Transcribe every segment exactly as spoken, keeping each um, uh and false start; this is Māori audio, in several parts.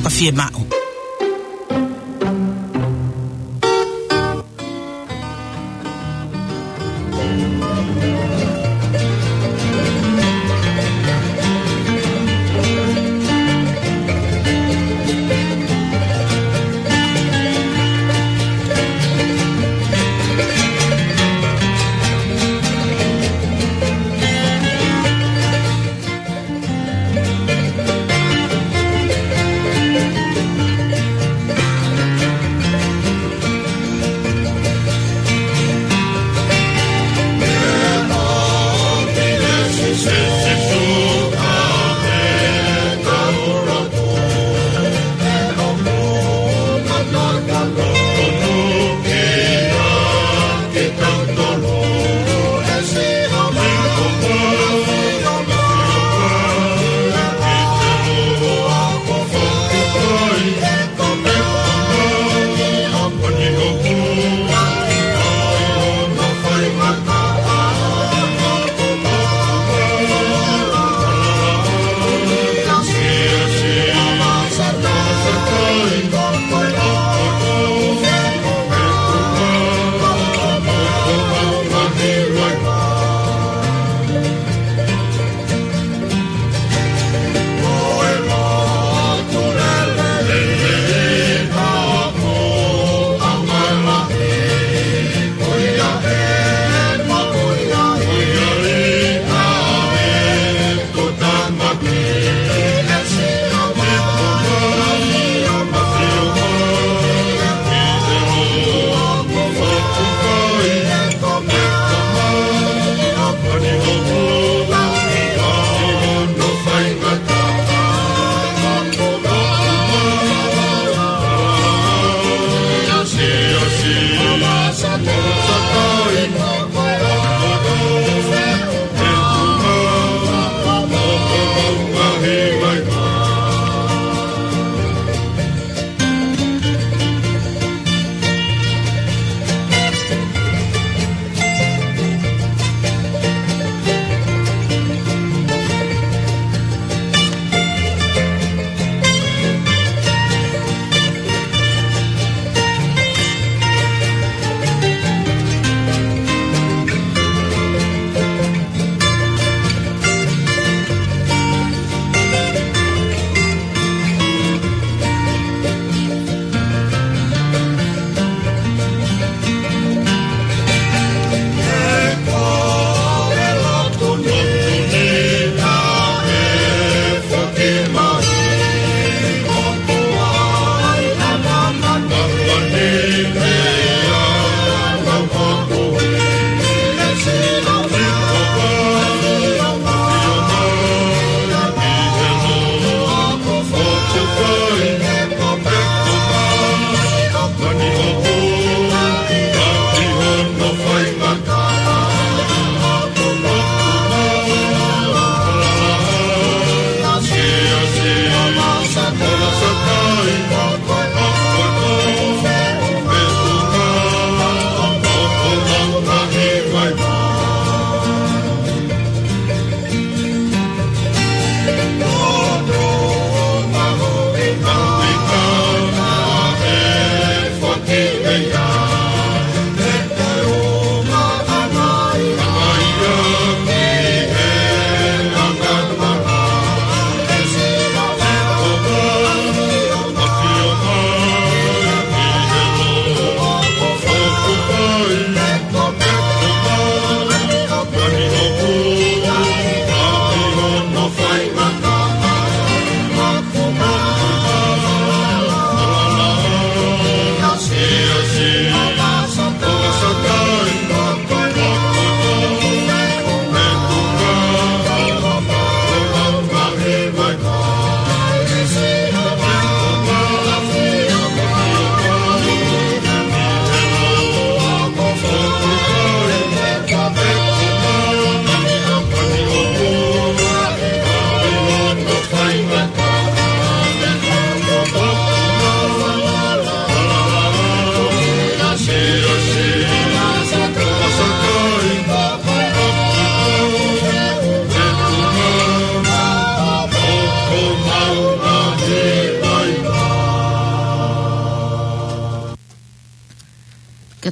fie ma ho.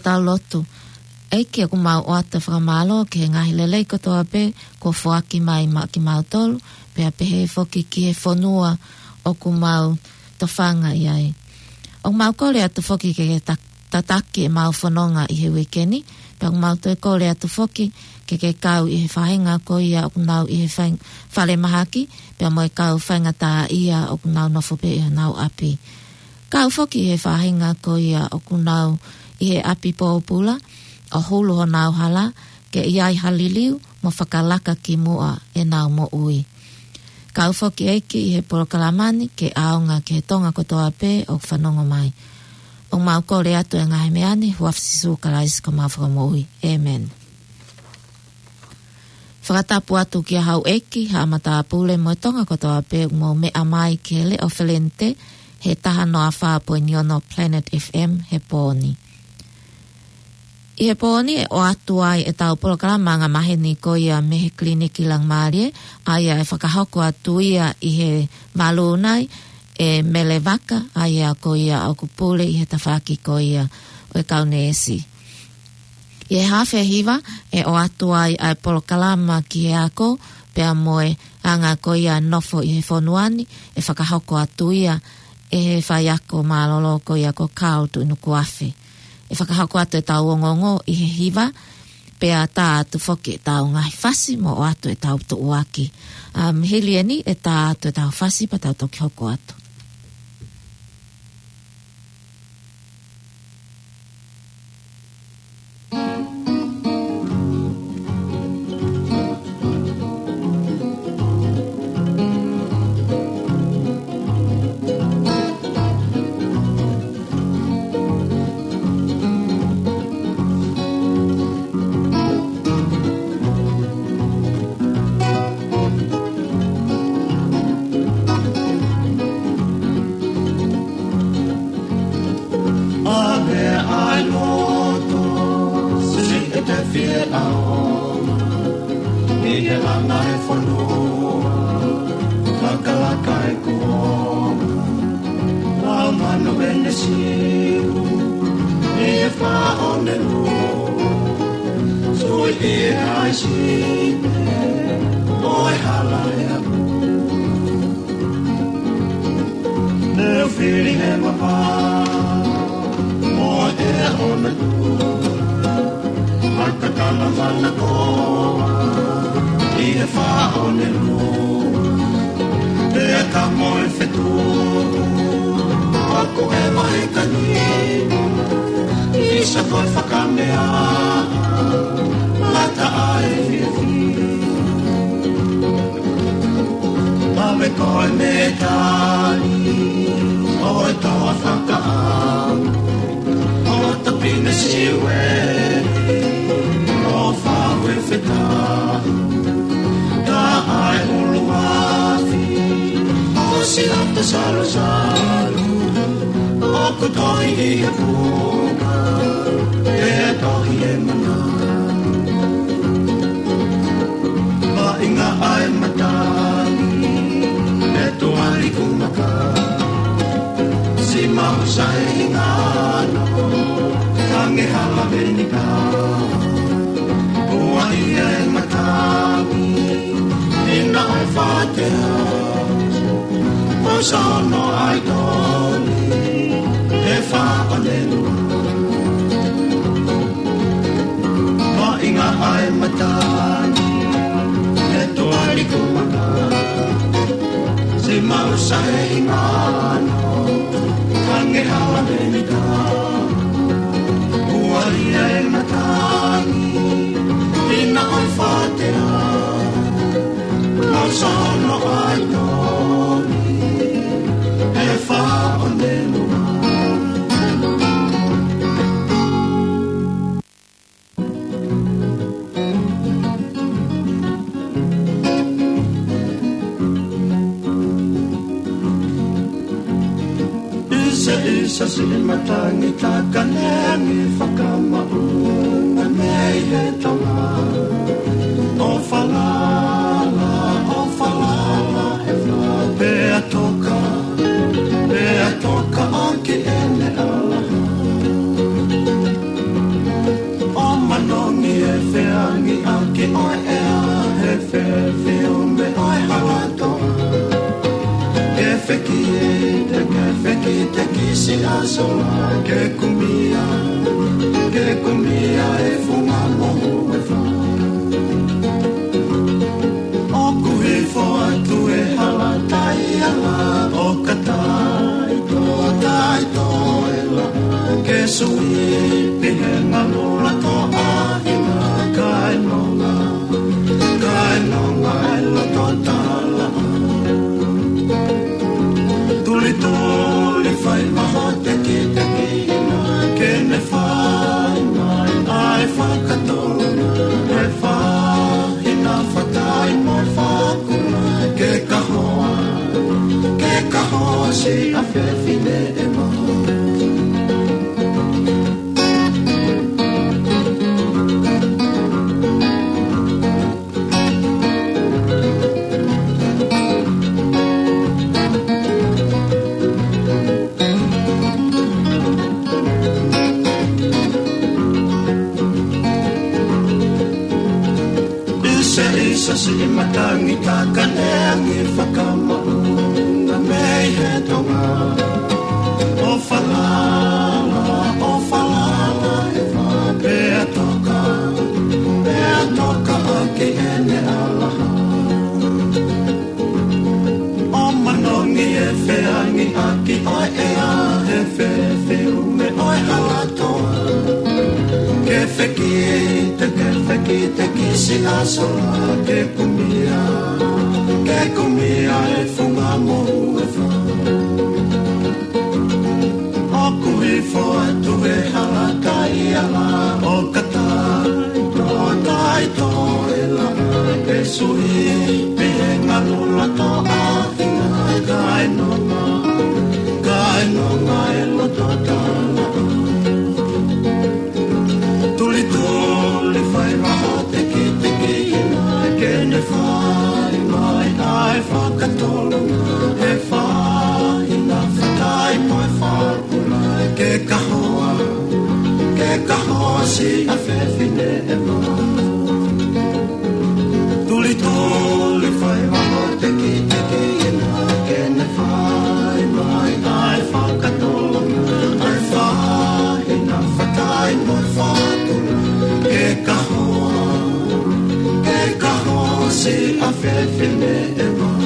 tau lotu. Eiki aku mau oata whakamalo ke ngahi lelei kotoa pe ko whaaki mai ma ki mau tolu pe ape he whoki ki he whanua o ku mau tawhanga iai. O mau kore atu whoki ke ke tataki e mau whanonga i he wikeni pe o mau toi kore atu whoki ke ke kau i he whahenga ko ia o ku nau i he whale mahaki pe mo e kau whainga tā ia o ku nau nofo pe ia nau api. Kau whoki i he whahenga ko ia o ku nau i he api pōpula o hulu ho nau hala ke iai haliliu mo whakalaka ki mua e nau mo ui. Kau whoki eiki i he porokalamani ke aonga ke he tonga kotoa pe o whanongo mai. O mau kore atu e ngahe meani huafisisu kalaisi ko mau whakamo ui. Amen. Whakatapu atu ki a hau eiki ha amata apule mo tonga kotoa pe mo mea mai ke le o Felente he taha noa whaapo ni ono Planet F M he pōni. I he pōni e o atu ai e tau porokarama ngā mahe ni ko ia me he kliniki lang maarie, ai e whakahoko atu ia i he malunai e mele waka, ai a ko ia au kupule i he tawhaki ko ia o e kaune esi. I he hawhea hiwa e o atu ai ai porokarama ki he ako, pea moe anga ko ia nofo i he whonuani, e whakahoko atu ia e he whaiako malolo ko ia ko kautu inu kuafe. E whakahako atu e tau ongongo i he hiwa, pea tā atu whoki e tau ngahi whasi mo o atu e tau tu uaki. Um, Hilieni e tā atu e tau whasi pa tau toki hoko atu. Isa si matangi takanengi whakamaunga mei he tonga. O whalala, o whalala he wha. Pea toka, pea toka aki ene alaha. si asola ke kumia ke kumia e funga mo e fa o kuhi fo atu e hala tai ala o katai to tai to e la ke sui pihe ngalula to a ina kai nonga kai nonga e lo to tala tuli tuli fai maho te ki te ki ina ke ne fai mai ai whakatona e fai ina whatai mo whakuna ke kahoa ke kahoa si a whewhine e maho Isa si matangi kakanengi whakamaunga mei he tonga o whalala, o whalala e wha pea toka pea toka ake ene alaha o manongi e wheangi aki oi ea he whewhiume oi halatoa ke whekite, ke whekite ki si asola ke kumia, ke kumia e funga mohu e wha o kuhi fo atu e hala tai ala o katai to tai to e la ke sui pihe ngalula to a ina kai nonga kai nonga e lo to tala tuli tuli fai maho te ki te ki ina ke ne fai mai ai whakatolunga e fai ina whatai mai whakuna ke kahoa ke kahoa si a whewhine e maho tuli tuli fai maho te ki te ki ina ke ne fai mai ai whakatolunga e fai ina whatai mai whakuna ke kahoa ke kahoa si a whewhine e maho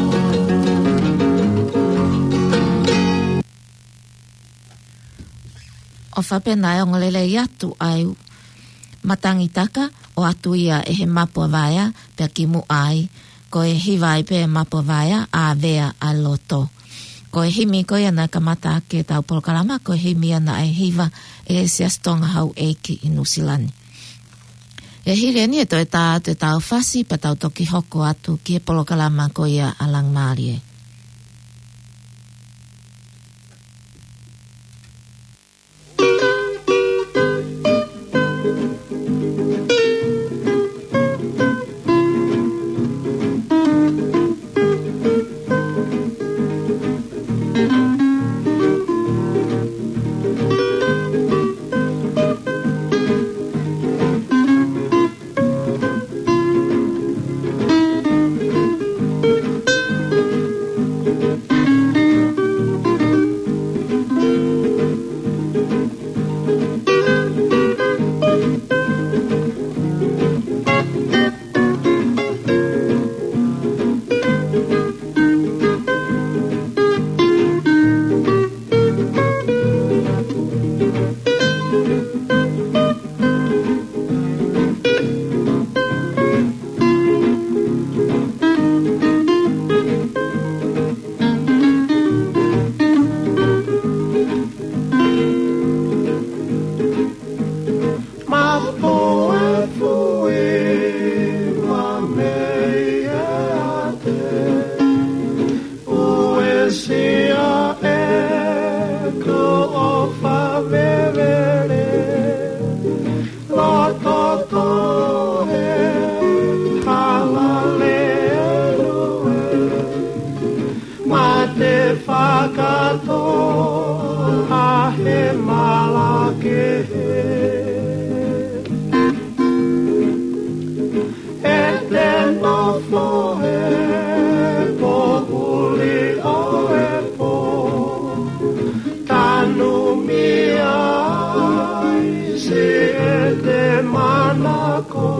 o whapenai o ngolele i atu ai matangitaka o atu ia e he mapo vaia pe ki mu ai ko e hiwai pe mapo vaia a vea a loto ko e himi ko ia na kamata ke tau polokalama ko e himi ana e hiva e se astonga hau eiki i Nusilani e hire ni e to e tā te tau fasi pa tau toki hoko atu ki e polokalama ko ia alang maarie no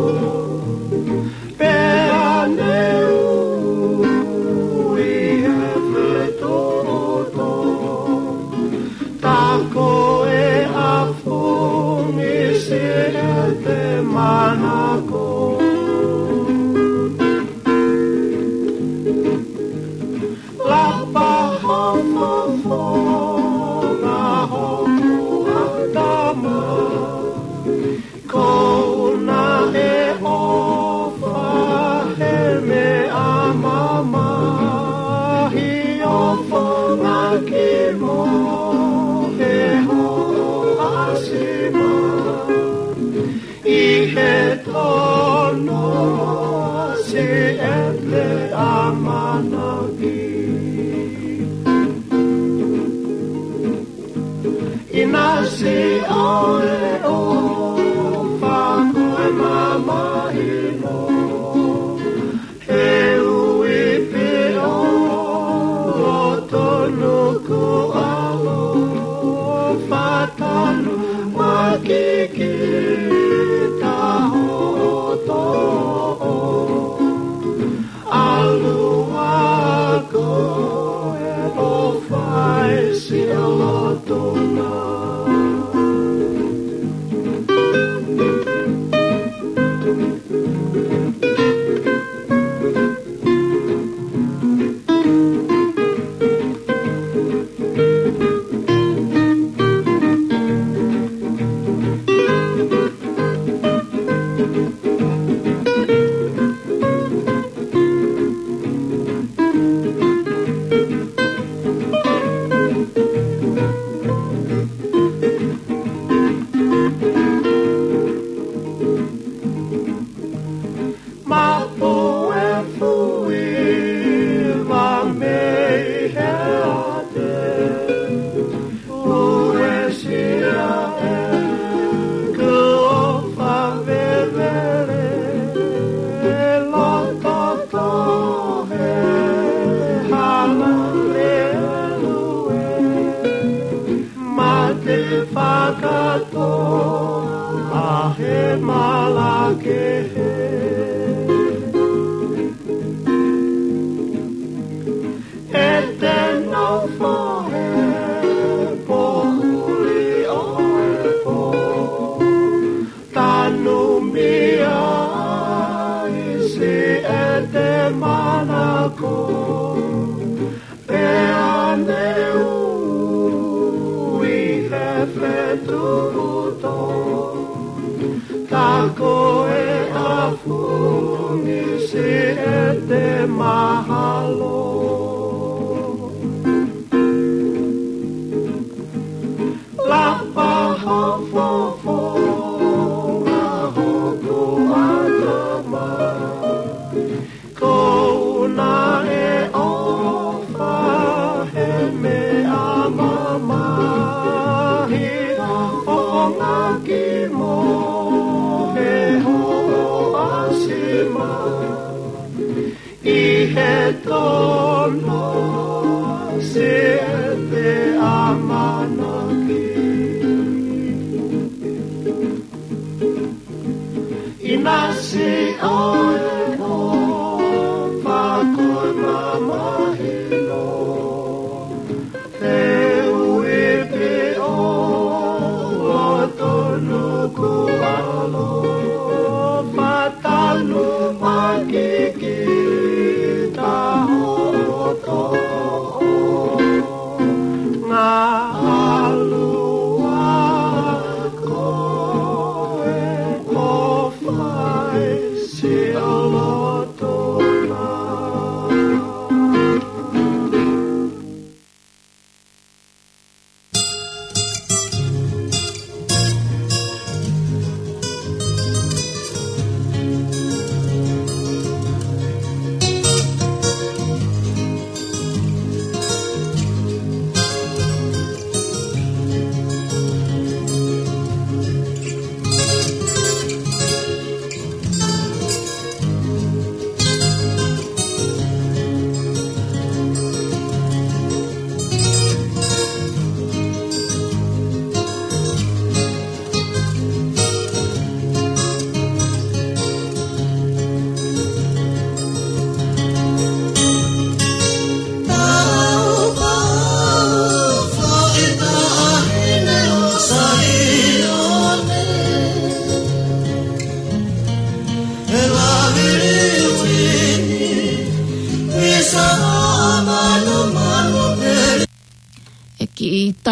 Patalo makikita ho to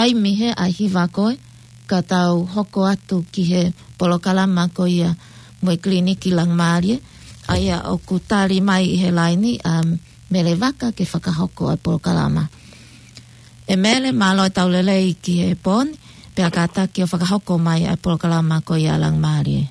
wai mihe a hiva koe, ka tau hoko atu ki he polokalama ko ia moe kliniki lang maarie, aia o ku tari mai i he laini a um, mele waka ke whakahoko a polokalama. E mele malo tau lelei ki he poni, pea kata ki o whakahoko mai a polokalama ko ia lang maarie.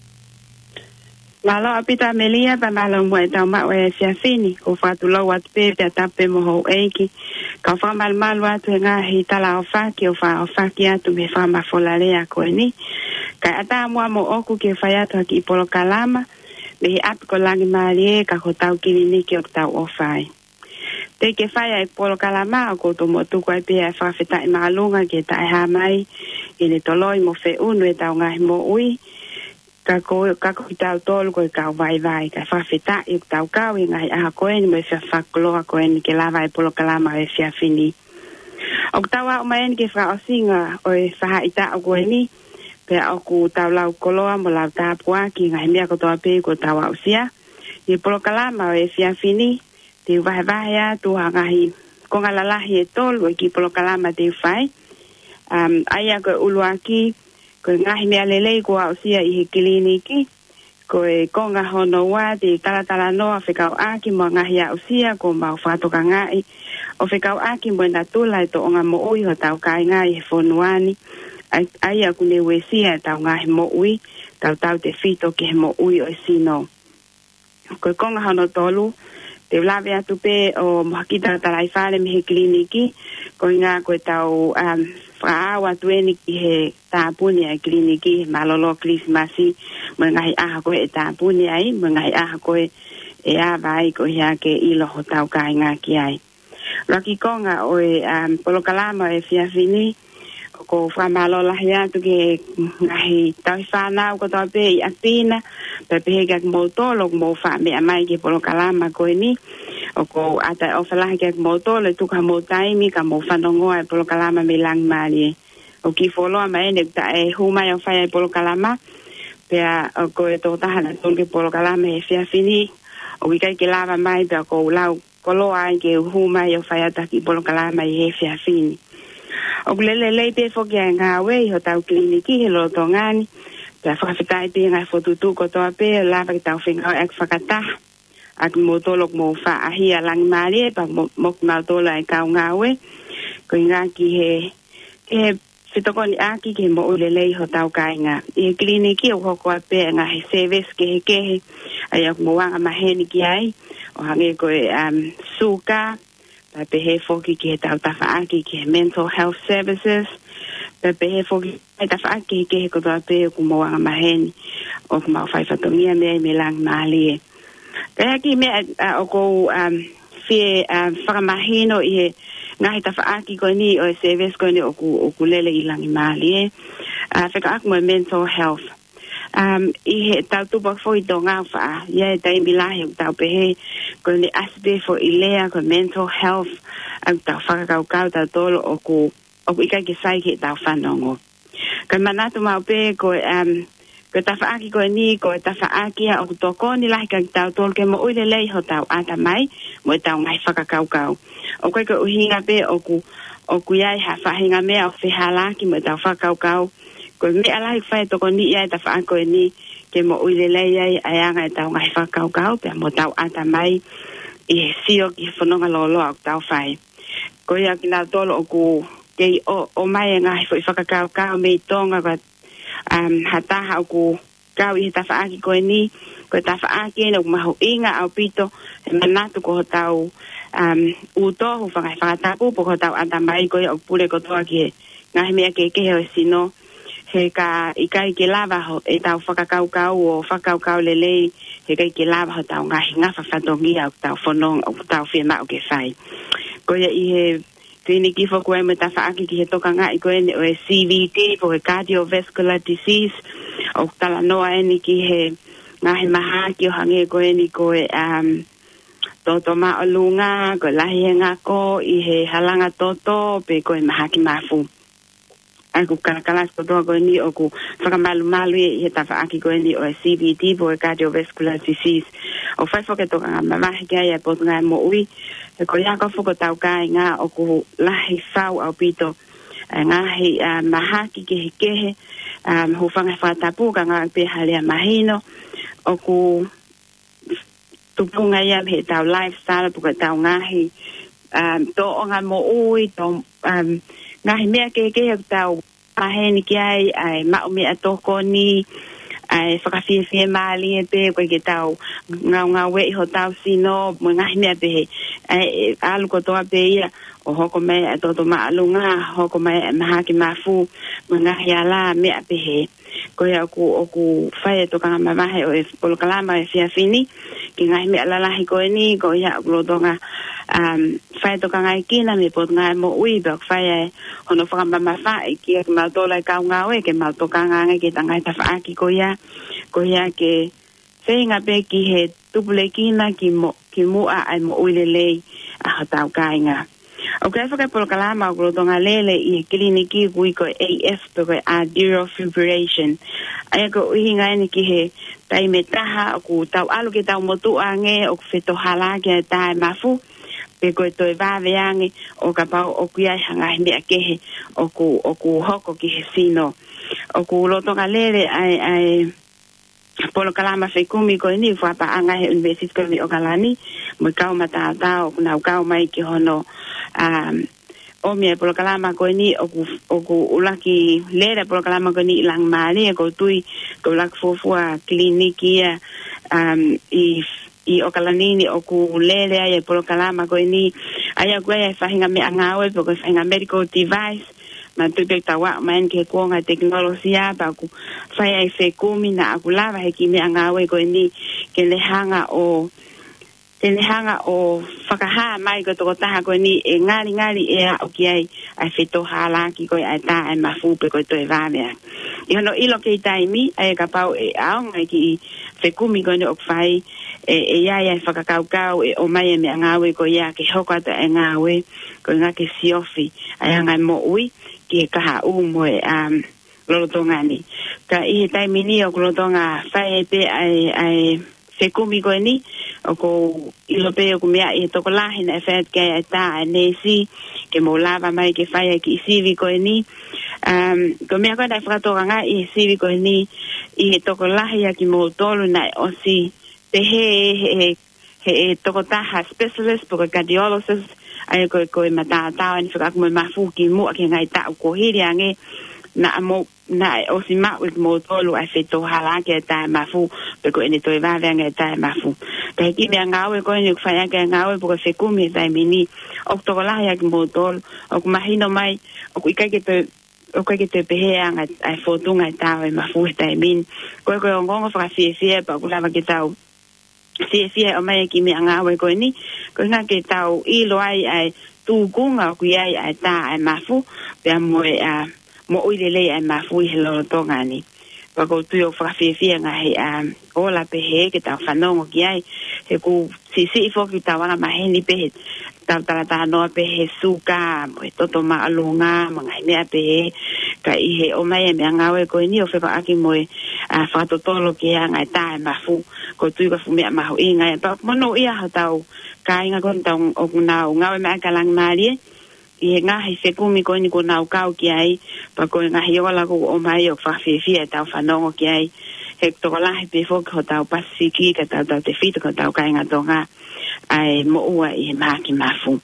Malo apita melia pa malo mo e tau mawe sia fini ko fatu lo wat pe pe tape mo ho eiki ka fa mal mal wat nga hi tala o fa ki o fa o fa ki atu me fa ma folare a ko ni ka ata mo mo oku ke fa ya to ki polokalama me ap ko langi malie ka ko tau ki ni ki o tau o fai te ke fa ya polokalama ko to mo tu ko pe fa feta malunga ke ta ha mai ine toloi mo fe unu e tau nga mo ui ka ko ka ko tau tol ko ka vai vai ka fa feta i tau ka i ngai a ko en me fa fa klo ko en ke la vai polo kala ma e sia fini o tau a mai ke fra o singa o e fa ita o ko ni pe o ku tau lau kolo mo la ta pua ki ngai me ko to pe ko tau o sia i polo kala ma e sia fini te vai vai ya tu ha ngai ko ngala la hi tol o ki polo kala ma te fai um aya ko uluaki ko ngahi mea lelei ko au sia i he kliniki ko e konga hono wa te talatala noa whekau aki mo ngahi au sia ko mau whatoka ngai o whekau aki mo na tula e to onga mo ui ho tau kai ngai he whonuani ai aku ne we sia tau ngahi mo ui tau tau te fito ke he mo ui o e sino ko e konga hono tolu te ulawe atu pe o mohakita talai whare me he kliniki ko ngā ko e tau um, whaawa tueni ki he tāpuni ai kliniki malolo krismasi mo ngai aha ko e tāpuni ai mo ngai aha ko e e awai ko hea ke ilo ho tau kai ngā ki ai Raki konga o e um, polokalama e fiafini ko whamalola hea tu ke ngahi tau whanau ko tau pe i apina pe pe hega mo tolo mo wha me amai ke polokalama ko e ni o ko ata o whalahi ke mo tolo tu ka mo taimi ka mo whanongoa e polokalama me lang mali o ki wholoa mai ne ta e humai o whai e polokalama pea o ko e tō tahana tōn ke polokalama e fiafini o ki kai ke lava mai pea ko lau koloa ai ke humai o whai ata ki polokalama i he fiafini o lele le pe foki a ngā wei ho tau kliniki he lo tongani pea whakawhitai pe ngai whotutu ko toa pe lava ki tau whengau ek whakataha ak mo tolok mo wha ahi a langi maari e pa mok ngau tola e kau ngā we ko ngā ki he ke he whitokoni aki ke mo ulelei ho tau kai ngā i he kliniki o hoko a pe ngā he service ke he kehe ai ak mo wanga maheni ki ai o hange ko e um, suka pa pe he foki ki he tau tafa aki ki he mental health services pa pe he foki ai tafa aki ki he kotoa pe o mo wanga maheni o kumau whai whatongia mea i me lang maali e Pea ki mea uh, o ko um, fie uh, whakamahino i he ngahi tawhaaki koe ni o e service koe ni o ku, o ku lele i langi maali e. Uh, Whakaaku mo mental health. Um, I he tau tupak fo i tō ngā wha. Ia e taimi lahi o tau pehe koe ni aspe fo i lea koe mental health au tau whakakau kau tau tolo o ku o ku ikai ke sai ke tau whanongo. Koe manatu mau pe koe um, ko tawhaaki koe ni, ko tawhaaki a o toko ni lahi ka tau tolu ke mo uile lei ho tau ata mai, mo e tau ngai whakakaukau. O koe ko uhinga pe o ku, o ku iai ha whahinga mea o whihalaki mo e tau whakakaukau. Ko mea lahi whai toko ni iai tawhaaki koe ni, ke mo uile lei ai ayanga e tau ngai whakakaukau, pe mo tau ata mai, i he sio ki he whanonga lolo au tau whai. Ko ia ki nau tolo o ku, kei o, o mai e ngai whakakaukau me i tonga ka um hataha o ku kau i he tawhaaki koe ni, koe tawhaaki e na maho inga au pito, he manatu ko tau um, utohu whangai whakatapu, po ko tau atamai koe o pule kotoa ki he ngahi mea ke kehe o sino, he ka ikai ke lava ho e tau whakakaukau o whakaukau lelei, he kai ke lava ho tau ngahi ngafa whatongia o tau whanong o tau whiema o ke whai. Koe i he kliniki fo koe me tawhaaki ki he toka ngā i koe o e C V T, po he cardiovascular disease, o tala noa eni ki he ngahi maha ki o hange koe ni koe um, toto maa o lunga, koe lahi he ngako i he halanga toto, pe koe maha ki mafu. Aku kalakalas kotoa koe ni o ku whakamalu malu i he tawhaaki koe ni o e C V T, po he cardiovascular disease. O whai whoke toka ngā mamahi kia ia potu ngā mo ui, he ko iako whuko tau kai ngā o ku lahi whau au pito ngahi mahaki ke kehe um ho fanga fatapu ka nga pe hale mahino o ku tupunga ya he tau lifestyle puka tau ngahi um to onga mo ui to um ngahi mea ke ke tau aheni ki ai ai ma me atoko ni ai whakawhiawhia maali e pe koe ke tau ngau ngau wei ho tau sino mo ngahi mea pe ai alu kotoa pe ia o hoko mai a toto maalunga hoko mai mahaki mafu mo ngahi ala mea pe he koe oku oku whaia toka mamahe o e polokalama e whiawhini ki ngahi mea lalahi koe ni koe ia o lotonga um fai to kanga kina me pot ngai mo ui bak fai hono fa mama fai ki ma to la ka nga we ke ma to kanga ngai ke tanga ta fa ki ko ya ko ya ke senga pe ki he tupule kina ki mo ki mo a ai mo ui le le a ta ka nga o ke fa ke por kala ma gro to nga lele i kliniki ku ko A F to ko arterial fibrillation ai ko ui ngai ni ki he tai me taha ku tau alu ke tau mo tu ange o feto hala ke tai mafu pe ko to va veangi o ka pa o kuia hanga me kehe o ku o ku hoko ki sino o ku loto galere ai ai polo kalama fe kumi ko ni fa pa anga he university ko mi o kalani mo ka mata ta o na ka mai ki hono um o mi polo kalama ko ni o ku o ku ulaki lere polo kalama ko ni lang mali ko tui ko lak fo fo kliniki um i i o kalanini o ku lele ai polo kalama ko ni ai a gwe fa hinga me anga o ko fa hinga medical device ma tu te tawa man ke ko nga teknologia ba ku fa ai fe kumi na ku lava he ki me anga o ko ni ke le hanga o ke le hanga o fakaha mai ko to ta ko ni e ngari ngari e o ki ai ai fe to hala ki ko ai ta ai mafu pe ko to e va me i no ilo ke tai mi ai ka pau e au ngai ki fe kumi ko ni o fai e e ia ia whakakaukau e o mai e me ngawe ko ia ke hoko ata e ngawe ko ngā ke siofi ai ngai mo ui ki e kaha umo e um, lolotonga ni ka i he taimi ni o lolotonga whae e pe ai, ai whekumi ko ni o ko ilope o ko mea i he toko lahi na e whaet kei ai tā e nesi ke mo lava mai ke whae ki i sivi ko ni um, ko mea koe nai whakatoka ngā i he sivi ko ni i he toko lahi a ki mo tolu na e osi te he he he toko taha specialist po cardiologist ai ko ko mata ta ni fika ko mafu ki mo ki ngai ta ko hiri ange na mo na o si ma with mo tolu ai feto hala ke ta mafu pe ko ni to va venga ta mafu te ki me ngawe ko ni fa ya ke ngawe po se ku mi dai mini o to la ya ki mo tol o ko mahino mai o ko ka ke te o ka ke te pe anga ai foto ngai ta mafu ta min ko ko ngongo fa fi fi pa ko la va ke tau si si o mai ki me anga we ko ni ko na ke tau i lo ai ai tu kunga ku ai ai ta ai mafu pe mo a mo i le le ai mafu i lo to ngani pa ko tu o fa fi fi nga he a o la pe he ke ta fa no ki ai he ku si si fo ki ta wana ma he ni pe ta ta ta no pe he suka mo to to ma alunga ma ngai me pe ka i he o mai me anga we ko ni o fe pa aki mo a fa to to lo ki anga ta ai mafu ko tu ka fumia ma ho inga pa mono ia ha tau ka inga kon tau o na nga me ka lang mari i nga hi se kumi ko ni ko na ka o ki ai pa ko nga hi wala ko o mai o fa fi fi tau fa no ki ai he to la hi pe fo ko tau pasiki ka tau tau te fito ko tau ka inga to nga ai mo ua i ma ki mafu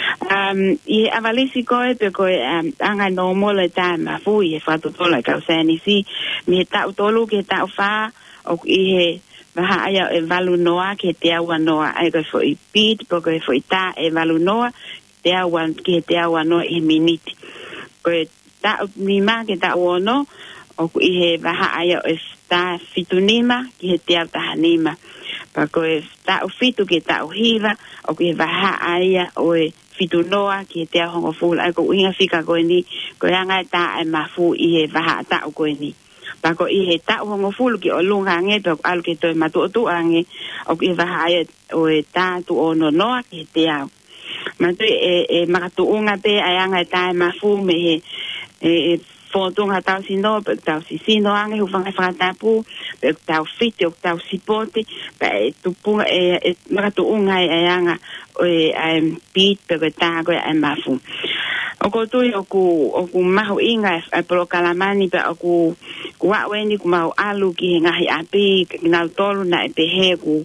um i avalisi ko e pe ko um anga no mo le ta mafu i fa to to la ka sa ni si mi ta to lu ke ta fa o i he ha ia e valu noa ke te awa noa ai ko foi pit po ko foi ta e valu noa te awa ke te awa noa i miniti ko ta mi ma ke ta wono o ku i he vaha ia e sta fitunima ke te ata hanima pa ko sta fitu ke ta hiva o ku vaha ia o e fitunoa ke te hongo ful ai ko inga fika ko ni ko anga ta e mafu i he vaha ta ko ni pa ko i he ta hongo fulu ki o lunga nge to al ke to matu tu ange o ki va hae o e ta tu o no no ki te au ma tu e e ma tu unga pe ai anga ta ma fu me he e fotonga tau sino pe tau si sino ange hu fanga whakatapu pe tau fiti o tau sipote pe tupunga e e maratu unga e anga o e um, beat pe ke tago e mafu o ko tui o ku o ku mahu inga e polo kalamani pe o ku ku waweni ku mau alu ki ngahi api nau tolu na e pehe ku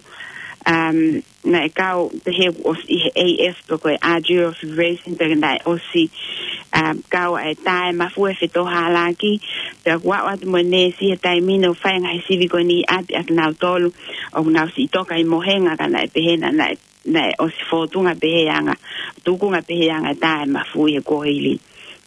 um na e kau pehe ku os i A F pe ko e Agio Racing pe na o si um kau e tae mafu e fito halaki pe ku wawatu mo ne si e taimino whai ngahi sivi ko ni api ak nau tolu o nau si toka i mohenga ka na e pehe na na e na o si fotunga peheanga tukunga peheanga tae mafu e kohili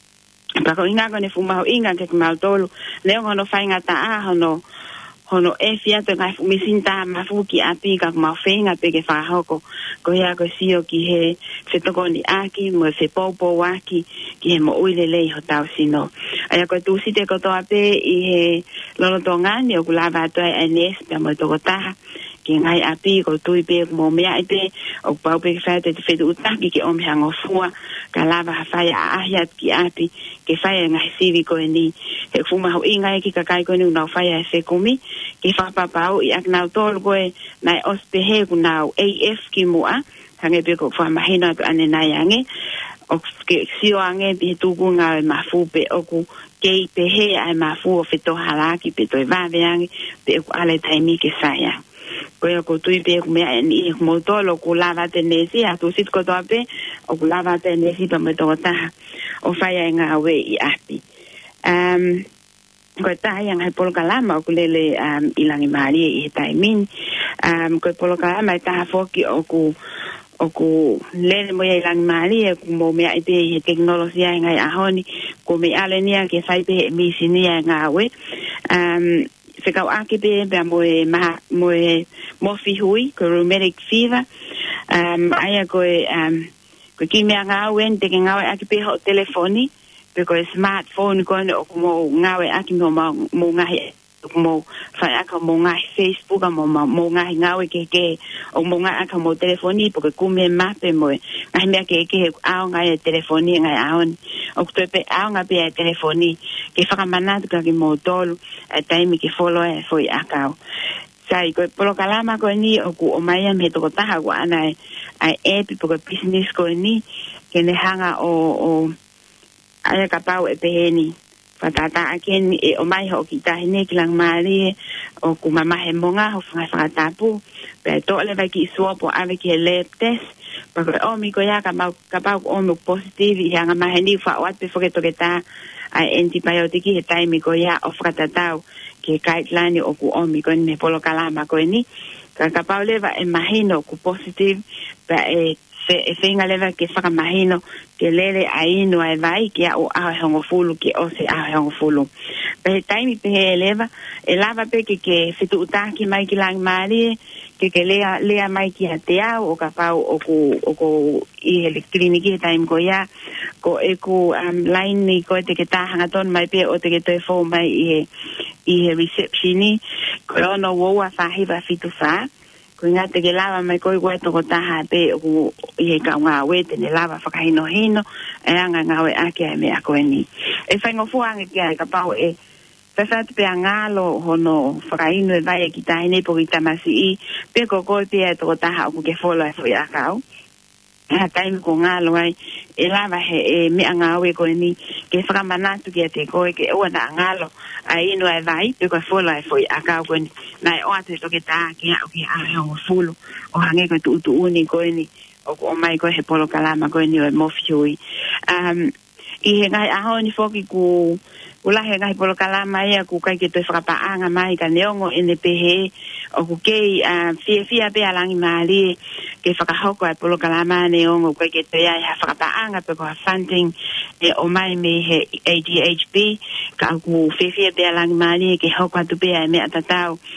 pako inga kone fumao inga ke kumau tolu leo hono whainga taa hono hono e fiato ngai fumisinta mafu ki api ka kumau whainga peke whahoko ko hea ko sio ki he whetokoni aki mo se popo waki ki he mo uile lei ho tau sino aya ko tu site ko toa pe i he lolo tongani o kulava atoa e nes pe mo toko taha ki ngai api ko tui pe mo mea ipe o pau pe whaete te whetu utaki ki omi hango fua ka lava ha whaia a ahiat ki api ke whaia ngai sivi ko e ni he fuma ho ingai ki kakai ko ni unau whaia e whekumi ke whapapau i ak nau tolu koe nai ospe he ku nau A F ki mua hange pe ko whamahina pe ane nai ange o ke sio ange pe tuku ngau e mafu pe oku kei pe he ai mafu o wheto halaki pe toi vave ange pe oku ale taimi ke saya koe ko tui pe ku mea ni mo tolo ku lava tenesi a tu sit ko toa pe o ku lava tenesi pa me toko taha o whaia ngā we i api um, koe taha yang hai polo kalama o ku lele um, ilangi maari i he taimin um, koe polo kalama i taha foki o ku o ku lele mo ia ilangi maari e ku mo mea i pe i he teknolosia i ngai ahoni ko me ale nia ke whai pe e misi nia ngā we um, whekau ake pe pia mo e maha mo e mofi hui ko rheumatic fever um, aia koe um, ko ki mea ngā uen te ke ngāwe ake pe ho telefoni pe koe smartphone koe o kumo ngāwe ake mo mo ngahi mo whai aka mo ngahi Facebook mo mo ngahi ngāwe ke ke o mo ngahi aka mo telefoni po ke kume mape mo ngahi mea ke ke ao ngai e telefoni ngai aoni o kutoe pe ao ngai pe e telefoni ke whakamanatu ka ki mo tolu e taimi ke follow e foi akau sai ko polo kalama ko ni o ku o mai am he toko taha ko ana ai e po ko business ko ni ke ne hanga o o ai ka pau e peheni fatata aken e o mai ho ki tahi ne ki lang mari o ku mama he monga ho fanga fanga tapu pe to le vai ki suopo ave ki le test pa ko o mi ko ya ka mau ka pau o mi positive i hanga mai ni fa wat pe fo ke to ke ta ai antibiotic he taimi ko ya o fata tau ke guideline o ku omi ko ne polo kalama ko ni ka ka pa leva e mahino ku positive pa e fe e finga leva ke fa mahino ke lele ai no ai vai ke o a hongo fulu ke o se a hongo fulu pe taimi pe leva e lava pe ke ke fitu utaki mai ki lang mari ke ke lea lea mai ki atea o ka pa o ku o ku i elektriniki taim ko ya ko e ku um, line ni ko te ke ta hanga ton mai pe o te ke te fo mai i i he receptioni ko no wo wa fa hi va fitu fa ko nga te ke lava mai ko i ko to ko ta pe o i he ka nga we te ne lava fa ka hino hino e anga nga we ake me a ko ni e fa ngo fu anga ke ka pa e fa fa te pe ngalo hono fa ka hino e vai ki ta ne po ki ta masi i pe ko ko pe to ko ta ha ko ke fo la fo ya ka ha taimi ko ngalo ai e lava he e me anga we ko ni ke fra manatu ke te ko ke o na ngalo ai no ai vai pe ko fo la fo aka ko ni na o ate to ke ta ke o ke a ho fulu o hange ko tu tu uni ko ni o ko mai ko he polo kalama ko ni o mo fiui um i he ngai a ho ni fo ki ku ula he ngai polo kalama ia ku kai ke te fra pa anga mai ka neongo ene pe he o ku ke a fia fia pe alangi mali ke whakahoko ai polo kalama ne ongo koe ke te ai ha whakapaanga pe koha funding e o mai me he A D H D ka ku whewhia pe alangi mali ke hoko atu pe ai mea tatau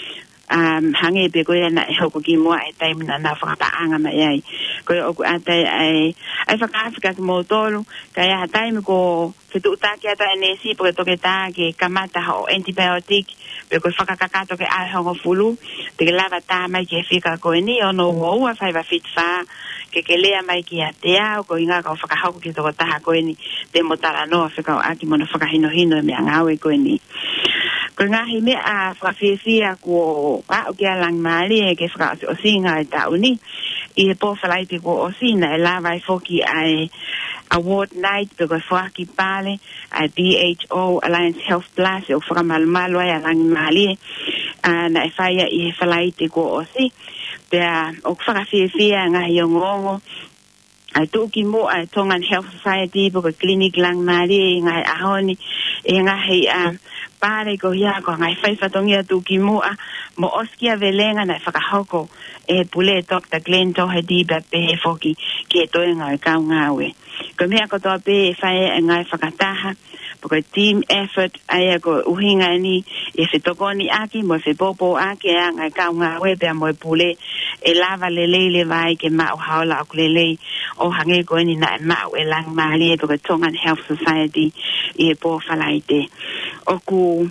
um hange be ko na e hoko ki mo e tai na na fa pa anga mai ai ko o ku atai ai ai fa ka ka mo tolu ka ya tai me ko fitu ta ki ata nesi porque to que ta que kamata o antibiotic pe ko fa ka ka to que a ho fulu te que lava ta mai que fica ko ni o no o a fa va fit fa que que lea mai ki atea ko inga ka fa ka ha ko ki to ta ko ni te motara no fa ka aki mo no fa ka hino hino me anga we ko ni ko nga hi me a fa fi fi a ko a o ke lang mali e ke fa o singa ta uni i po fa lai te ko o sina e lava i foki ai award night because for ki pale a D H O Alliance Health Plus o fra mal malo ai lang mali na e fa ia i fa lai te ko o si pe o fa fi fi nga yongo ai tu ki mo ai Tongan Health Society porque clinic lang mali nga ahoni e nga hei a pare ko ia ko ngai fai fatongia tu ki mo a mo oskia velenga na fa hoko e pule Doctor Glenn to hedi ba pe foki ke to nga ka ngawe ko me ko to pe fai ngai fa kataha porque team effort ai ko uhinga ni e se tokoni aki mo se popo aki nga ka ngawe pe mo pule e lava le le le vai ke ma o haula ku le le o hange ko ni na ma o lang mali ko Tongan Health Society e po falaite o ku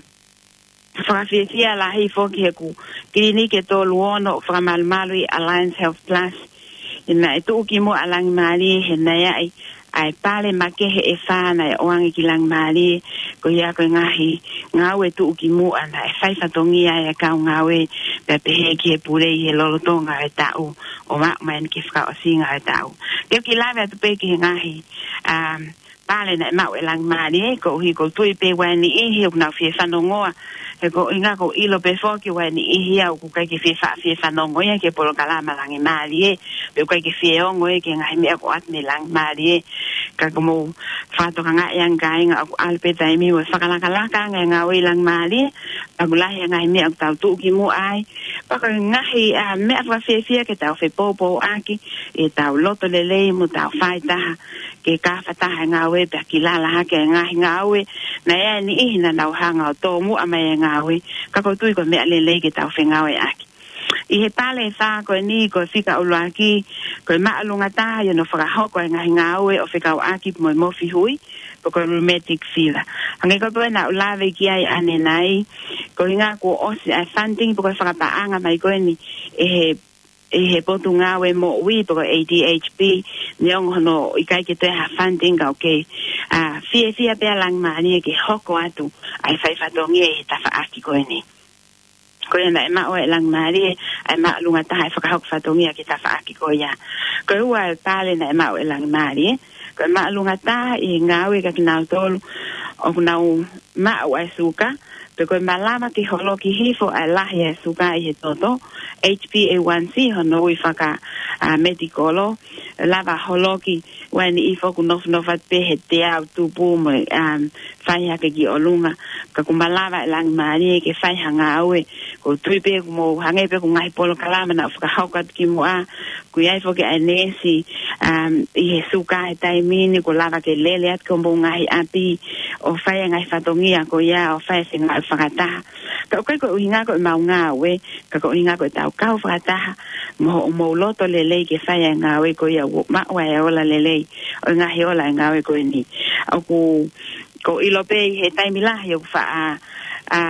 Frafia la hi foki ku klinike to luono fra Malmalu Alliance Health Plus ina tu ki mo alang mali hena ya ai ai pale make he e fana o angi ki lang mali ko ya ko ngahi ngawe tu ki mo ana e fai fatongia ya ka ngawe pe pe he ki pure i lo tonga e tau o ma man ki fra o singa e tau ke ki lava tu pe ki ngahi um pale na ma e lang mali ko hi ko tu pe wani e he na fi fanongoa e ko inga ko ilo pe foki wani e hia ku kai ki fi fa fi fanongoa ke polo kala malangi mali e pe kai ki fi ongo e ke ngai me ko at ni lang mali ka como fato nga yang gai nga alpe tai mi wa fakala kala ka nga nga we lang mali agula yang ngai me tau tu ki mu ai pa ka ngai a me fa fi fi ke tau fe popo aki e tau loto lele mu tau fai ta ke ka fa ta nga we pa ki la la ke ngai nga we na ya ni ina na hanga to mu ama nga we ka ko tu ko me lele ke tau fe nga we aki i he pale fa ko ni ko fika o laki ko ma lunga ta yo no fra ho ko nga nga o o fika o aki mo mo fi hui ko rheumatic fever ange ko pe na la ve ki ai ane nai ko nga ko o si a funding ko fra pa anga mai ko ni e e he potu nga we mo wi ko A D H P nyong no i kai ke te ha funding ka okay a fi fi a pe lang ma ni ke hoko atu ai fai fa dongi e ta fa aki ko ni ko na ma o lang mari ai ma lunga ta fa ka fa tongi ki ta fa ki ko ya ko wa tale na ma o lang mari ko ma lunga ta i ngawe ka kina tol o na ma o suka pe ko ma lama ki holo ki hifo ai la ya suka i toto H b A one C ho no i fa ka medicolo lava holo ki when i fo ku no no fa pe he te au tu pu mo um fai ha ke ki olunga ka ku malava lang mari ke fai hanga awe ko tui pe mo hange pe ku ngai polo kalama na fa haukat ki mo a ku ai fo ke anesi um i suka tai mini ko lava ke lele at ko mo ngai api o fai ngai fatongia ko ya o fai singa fa kata ka ko ko hinga ko ma nga we ka ko hinga ko tau ka fa kata mo mo loto lele ke fai nga we ko ya ma wa ya ola lele o nga he ola nga we ko ni o ku ko ilope he tai mila yo fa a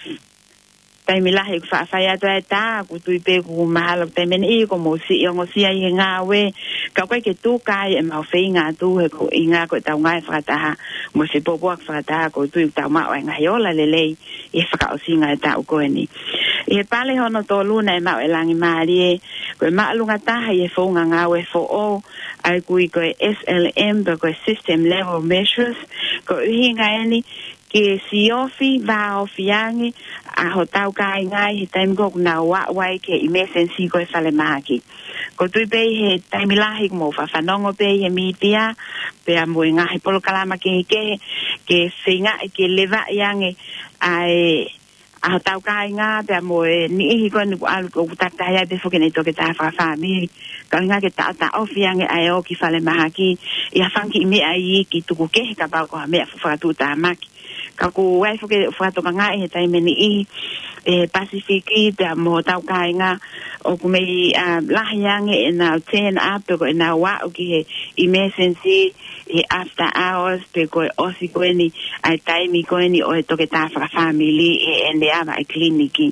tai mila he fa fa ya ta ta ku tu pe ku mahalo te men i ko mo si yo ngo si ai nga we ka ko ke tu kai e ma fe nga tu he ko inga ko ta nga fa ta mo se po po fa ta ko tu ta ma wa nga yo la le le e fa ka o si nga ta ko ni e pale hono to luna e ma e langi mari ko ma lunga ta he fo nga nga we fo o ai ku ko S L M ko system level measures ko hinga ni ke si ofi va ofiangi a hotau kai ngai he time go na wa wai ke emergency ko fale maki ko tu pe he time lahi mo fa fa nongo pe he mitia pe a mo nga he polo kalama ke ke ke singa ke leva yange ai a hotau kai nga pe mo ni hi ko ni al ko ta ta ya de fo ke ne to ke ta fa fa mi ka nga ke ta ta ofiange ai o ki fale maki ia fanki me ai ki tu ko ke ka ba ko me fa tu ta maki ka ku wai fo ke fa to ka nga e tai meni i e Pasifiki te mo tau kai nga o ku me la yang e na ten up ko na wa o ki emergency e after hours pe ko osi ko ni ai tai mi ko ni o to ke ta fa family e ende ava e kliniki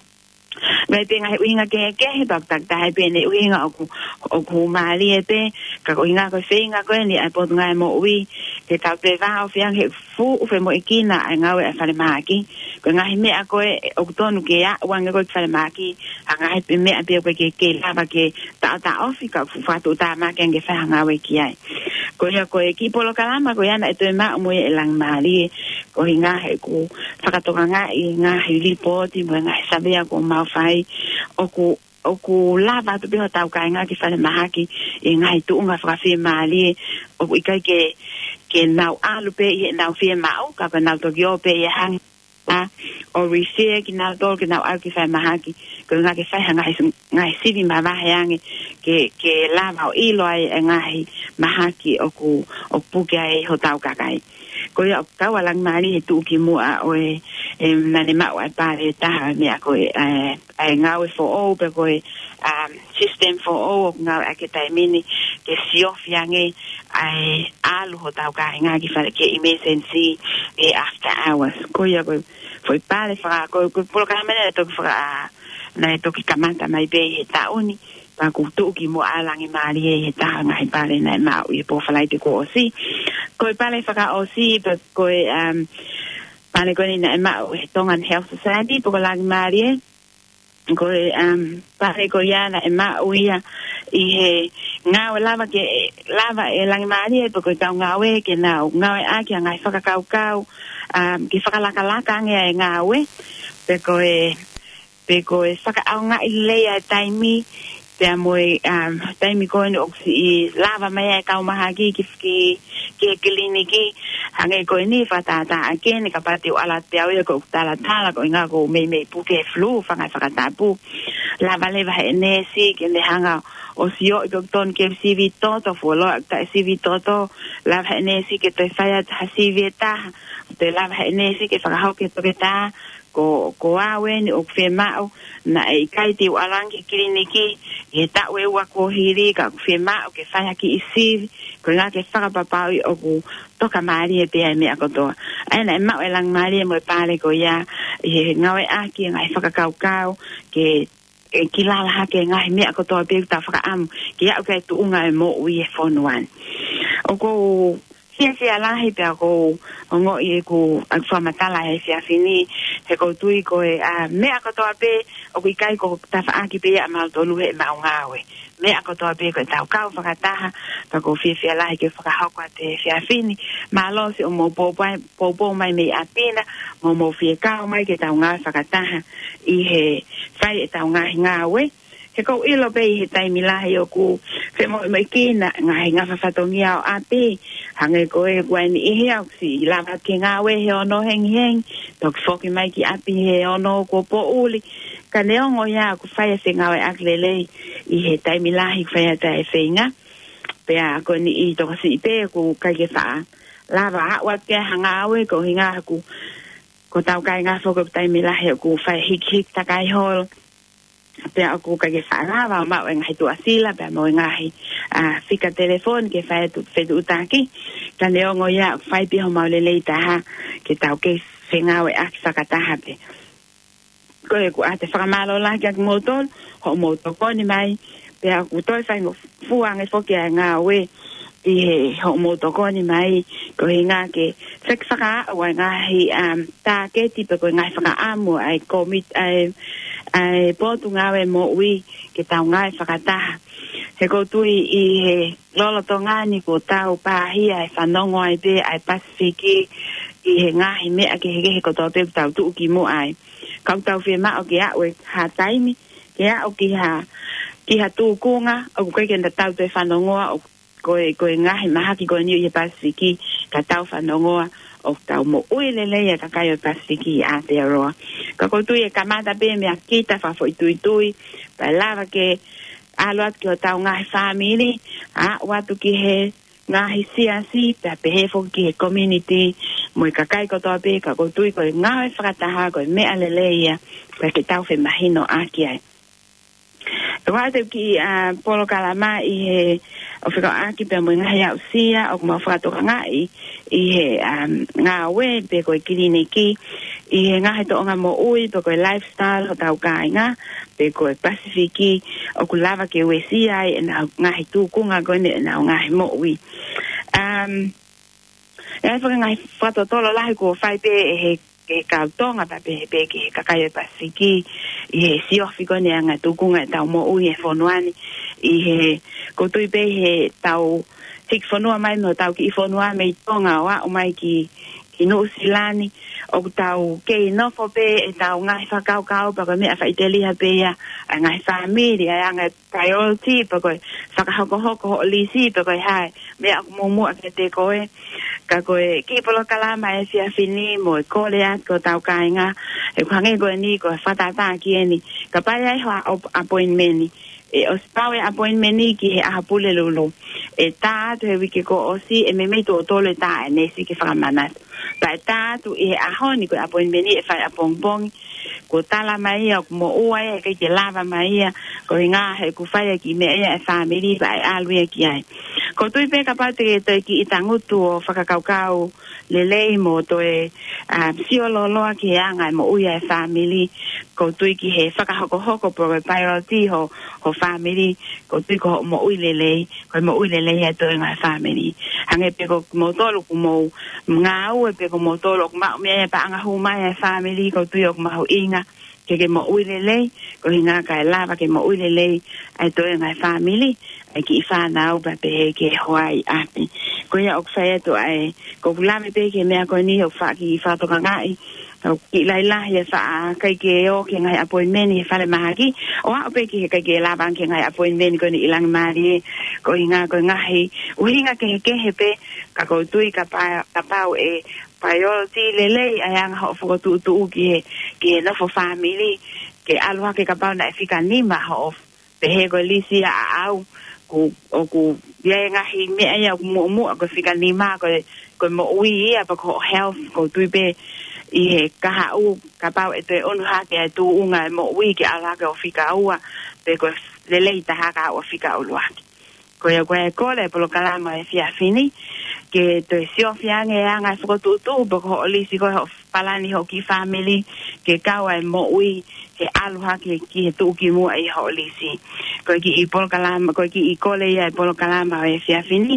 Ngai te ngai uinga ke ke he tak tak tai pe ne uinga o ku o ku mali e pe ka ko inga ko feinga ko ni ai pot ngai mo ui ke tau te va o fiang he fu u fe mo ikina ai ngau e fale maki ko ngai me a ko o tonu ke ya wanga ko fale maki anga he pe me a pe ko ke ke lava ke ta ta ofika fu fa tu ta ma ke nge fa ngau e ki ai ko ya ko ekipo lo kalama ko ya na to ma mo e lang mali ko inga he ku whakatoka ngā i ngā hili pōti mo ngā sabea ko mau whai o ku o ku lava tu piho tau kai ngā ki whane mahaki i ngā i tuunga whakawhia maali o ku ikai ke ke nau alu pe i nau whia mau ka pa nau toki o pe i hang o reshare ki nau tol ki nau au ki whai mahaki ko ngā ki whai ngā ngā sivi ma wahe ange ke ke lava o ilo ai ngā mahaki o ku o puke ai ho tau kakai ko ia ka wala mari he tu ki mua o e na le ma wa pare ta me ko e ai ngau fo o pe ko um system for o ngau akita mini ke sio fiange ai alu ho tau ka nga ki fa ke emergency e after hours ko ia ko foi pare fa ko ko por ka mena to fa na to ki kamanta mai be he ta oni pa ku tu ki mo alangi mari he ta nga pare na ma u po fa lai te ko si ko pale whaka o si pe ko um pale ko ni na ma o Tongan Health Society po la marie ko um pale ko ya na ma o ia i he nga lava ke lava e lang marie po ko ka nga we ke na nga a ki nga whaka kau kau um ki whaka laka laka nge nga we pe ko e pe ko e whaka au nga i lea taimi pe moe um taimi ko ni oksi lava mai ka maha ki ki ke kliniki hange ko ni fata ta ake ni kapati ala te au ko tala tala ko nga ko me me pu ke flu fanga fanga tapu la vale va ne si ke le hanga o sio ko ton ke C V toto folo ta C V toto la va ne si ke te faya ta C V ta te la va ne si ke fanga ho ke to ke ta ko ko awen o fe ma na e kai te alangi kliniki e ta we wa ko hiri ka fe ma o ke faya ki isi ko nga ke whaka papau o ku toka maari e pia me ako toa. Aina e mau e lang maari e mo e pare ko ia e ngawe aki e ngai whakakau kau ke e kilala hake e ngai me ako toa pia ta whaka amu ke ia ukai tu unga e mo ui e whonuan. O ko sia sia lahi pia ko o ngo i e ku ak whamatala he sia fini he ko tui ko e me ako toa pe o ku ikai ko ta whaaki pia a mau tolu he mau ngawe. Me ako toa pe ko tau kau whakataha pa ko fia fia lahi ke whakahauka te fia fini ma lo si o mo popo popo mai me apina mo mo fia kau mai ke tau ngā whakataha i he whai e tau ngāhi ngāwe he kou ilo pe i he taimi lahi o ku fe mo i mai kina ngāhi ngā whawhatongia o api hange ko e guaini i he au si i lava ke ngāwe he ono hengi hengi tok whoki mai ki api he ono ko po uli ka neongo ia ku whaia se ngawe aklelei i he taimi lahi ku whaia tae whainga pea ko ni i toka si pe ku kai ke whaa lava hawa ke hanga awe ko hinga ku ko tau kai ngā whoko taimi lahi ku whaia hik hik takai hol pea ku kai ke whaa lava o mau e ngahi tu asila pea mo e ngahi whika telefon ke whaia tu whetu utaki ka neongo ia ku whai piho maulelei taha ke tau ke whengawe aki whakataha pe ko e ku ate whakamalo la ki aki motol ho motoko ni mai pea ku toi whai ngo fuang e whoki a ngā we i he ho motoko ni mai ko he ngā ke whek whaka o ngā hi um, tā ke tipe ko ngā whaka amu ai komit ai ai potu ngā we mo ui ke tau ngā whakataha he ko tui i he lolo to ngāni ko tau pāhia e whanongo ai pe ai Pasifiki i he ngā hi mea ke he he ko tau pe tau tuu ki mo ai kau tau whi mao ki a ue ha taimi, ki a o ki ha, ki ha tūkunga, o ku kei kenda tau te whanongoa, o koe, koe ngahi mahaki koe niu i Pasifiki, ka tau whanongoa, o tau mo uilelei a ka kai o Pasifiki i Aotearoa. Ka koutu i e kamata pe mea kita whafo i tui tui, pa lava ke aluat ki o tau ngahi whamiri, a watu ki he ngahi siasi, pa pe hefo ki he community, mo ka kai ko to pe ka ko tui ko nga e whakataha ko me alele ia pa ke tau whi mahino aki ai. E wate ki uh, polo kalama i he o whika aki pe mo ngahi au sia o kuma whakatoka ngai i he um, ngā we pe ko i kiriniki i he ngahi to onga mo ui pe ko i lifestyle o tau kai ngā pe ko i Pasifiki o ku lava ke we si ai e nau ngahi tūkunga koe ne e nau ngahi mo ui. Um, e whaka ngai whatotolo lahi ko whai pe e he ke kautonga pa pe pe ke kakai e Pasifiki i he siofi kone anga tukunga e tau mo ui e whonuani i he kotui pe he tau tik whanua mai no tau ki i whanua me i tonga o a o mai ki ki no silani o tau ke i nofo pe e tau ngai whakau kau pa koe mea whaiteliha pe ia a ngai whamiri a anga priority pa koe whakahoko hoko ho lisi pa koe hai mea kumumua ke te koe ka koe ki polo kalama e sia fini mo e kore at ko tau kainga e kuhange koe ni koe whatata ki e ni ka pai ai hoa appointment ni e o spau e appointment ni ki he ahapule lulu e tātu he wiki ko osi e me mei tō tole tā e nesi ki whakamanat pa e tātu e ahoni koe appointment ni e whai apongpongi ko tala mai ia ko mo ua e kei te lava mai ia ko i ngā he ku whai ki mea ia e whamiri pa e alui ki ai ko tui pe ka pate ke toi ki i tangutu o whakakaukau lelei mo toi uh, siololoa ki anga mo uia e whamiri ko tui ki he whakahoko hoko po e priority ho, ho whamiri ko tui ko mo ui lelei ko mo ui lelei e toi ngai whamiri hange pe ko mo tolu ku mo ngā ue pe ko mo tolu ku mau mea e pa anga humai e whamiri ko tui o ku mahu inga ke ke mo ui lelei ko hinga ka e lava ke mo ui lelei e toi ngai whamiri ai ki whanau pa pe ke hoai api. Ko ia o kwhai ato ai, ko kulame pe ke mea koe ni o wha ki whatoka ngai, o ki lai lahi e wha kai ke o ke ngai appointment e whale mahaki, o a o pe ke kai ke laban ke ngai appointment koe ni ilang maari, ko inga koe ngahi, uhinga ke he kehe pe, ka ko tui ka, pa, ka pau e priority lelei ai anga ho whakotu utu ki he, ki he nofo family, ke aluha ke ka pau na e whika nima ho pe he koe lisi a au, ko o ko ia ngahi mea ia mo mo ko fika ni ma ko ko mo ui ia pa ko health ko tuipe i he kaha u ka pau e te onu ha ke tu unga mo ui ke ala ka o fika ua pe ko lelei ta ha ka o fika o lua ko ia ko e ko le polo kalama e fia fini ke te sio fiange anga so tu tu po ko lisi ko palani ho ki family ke kawa mo ui ke aluha ke ki tu ki mo ai ho lisi ko ki i polo kalama ko ki i kole ia polo kalama e fia fini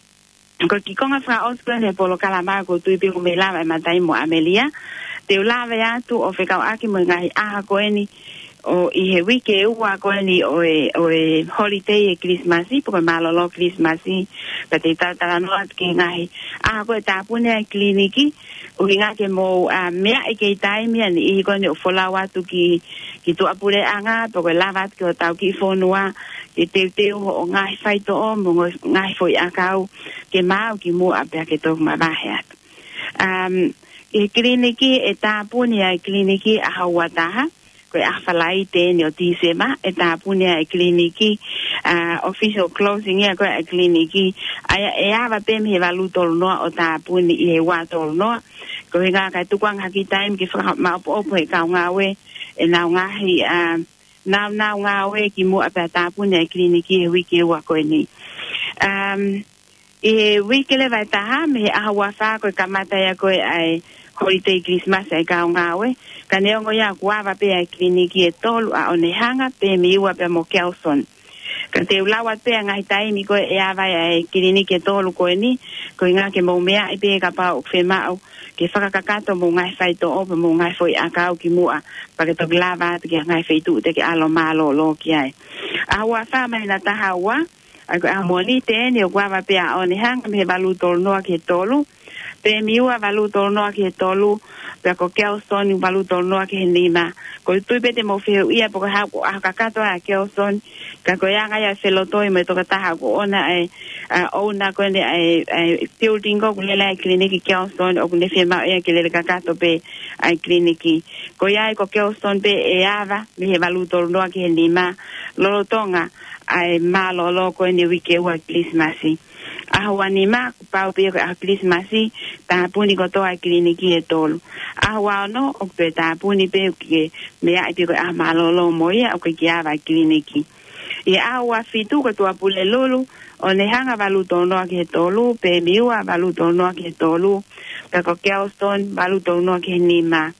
ko ki konga fra ospen e polo kalama ko tu pe ko me lava e matai mo Amelia te lava ya tu o fe ka aki mo ngai a ko eni o i he wiki e ua koe ni o e, o e holiday e Christmasi, poko malolo Christmasi, pa te tatara noa ke ngahi. A koe tāpune e kliniki, o ki ngā ke mō uh, mea i kei taimi, ani i koe ni o wholau atu ki, ki tu apure anga, poko lava atu ki o tau ki whonua, ke teu teu o ngahi whaito o, mo ngahi whoi akau, ke mau ki mua apea ke tōku mawahe atu. Um, i kliniki e tāpune e kliniki a hauataha, koe awhalai tēne o tīsema, e tāpunea e kliniki, uh, official closing ia koe e kliniki, aia e awa pēm he walu tolu noa o tāpuni i he wā tolu noa, ko he ngā kai tukuang haki taim ki whakamaupo opo he kau ngāwe, e nau ngahi, uh, nau nau ngāwe ki mua pēr tāpunea e kliniki he wiki ua koe ni. Um, I he wiki le vai taha, me he ahawa whā koe kamatai a koe ai holiday Christmas e kau ngāwe, ka neongo ia kuawa pe ai kliniki e tolu a onehanga pe mi ua pe mo Kelson. Ka te ulawa pe a ngahi taimi koe e awai ai kliniki e tolu koe ni, koe ngā ke mou mea i pe ka pao whe mau, ke whakakakato mo ngai whaito opa mo ngai whoi akau ki mua, pa ke toki lawa atu ki ngai whaitu te ke alo malo lo ki ai. A hua whamai na taha ua, a koe a moni tēne o kuawa pe a onehanga me he walu tolu noa ki e tolu, pe mi ua walu tolu noa ki e tolu, pe ko Kelson walu tolu noa ki he nima. Ko tui pete mo whiu ia po ka hau a kakato a Kelson, ka ko ianga ia whelotoi me toka taha ko ona e ona ko ne e building ko kulela e kliniki Kelson o kune whima ia ki lele kakato pe ai kliniki. Ko ia ko Kelson pe e awa me he walu tolu noa ki he nima, lolo tonga ai malolo ko ne wike ua Christmasi. Ahua ni ma pau pe a Christmasi ta puni ko to a kliniki e tolu. Ahua no o pe ta puni pe ke me ai pe a malolo moia o ke kia va kliniki. E ahua fitu ko to a pule lolu o ne hanga valuto no ke tolu pe miua valuto no ke tolu pe ko Kelston valuto no ke ni ma.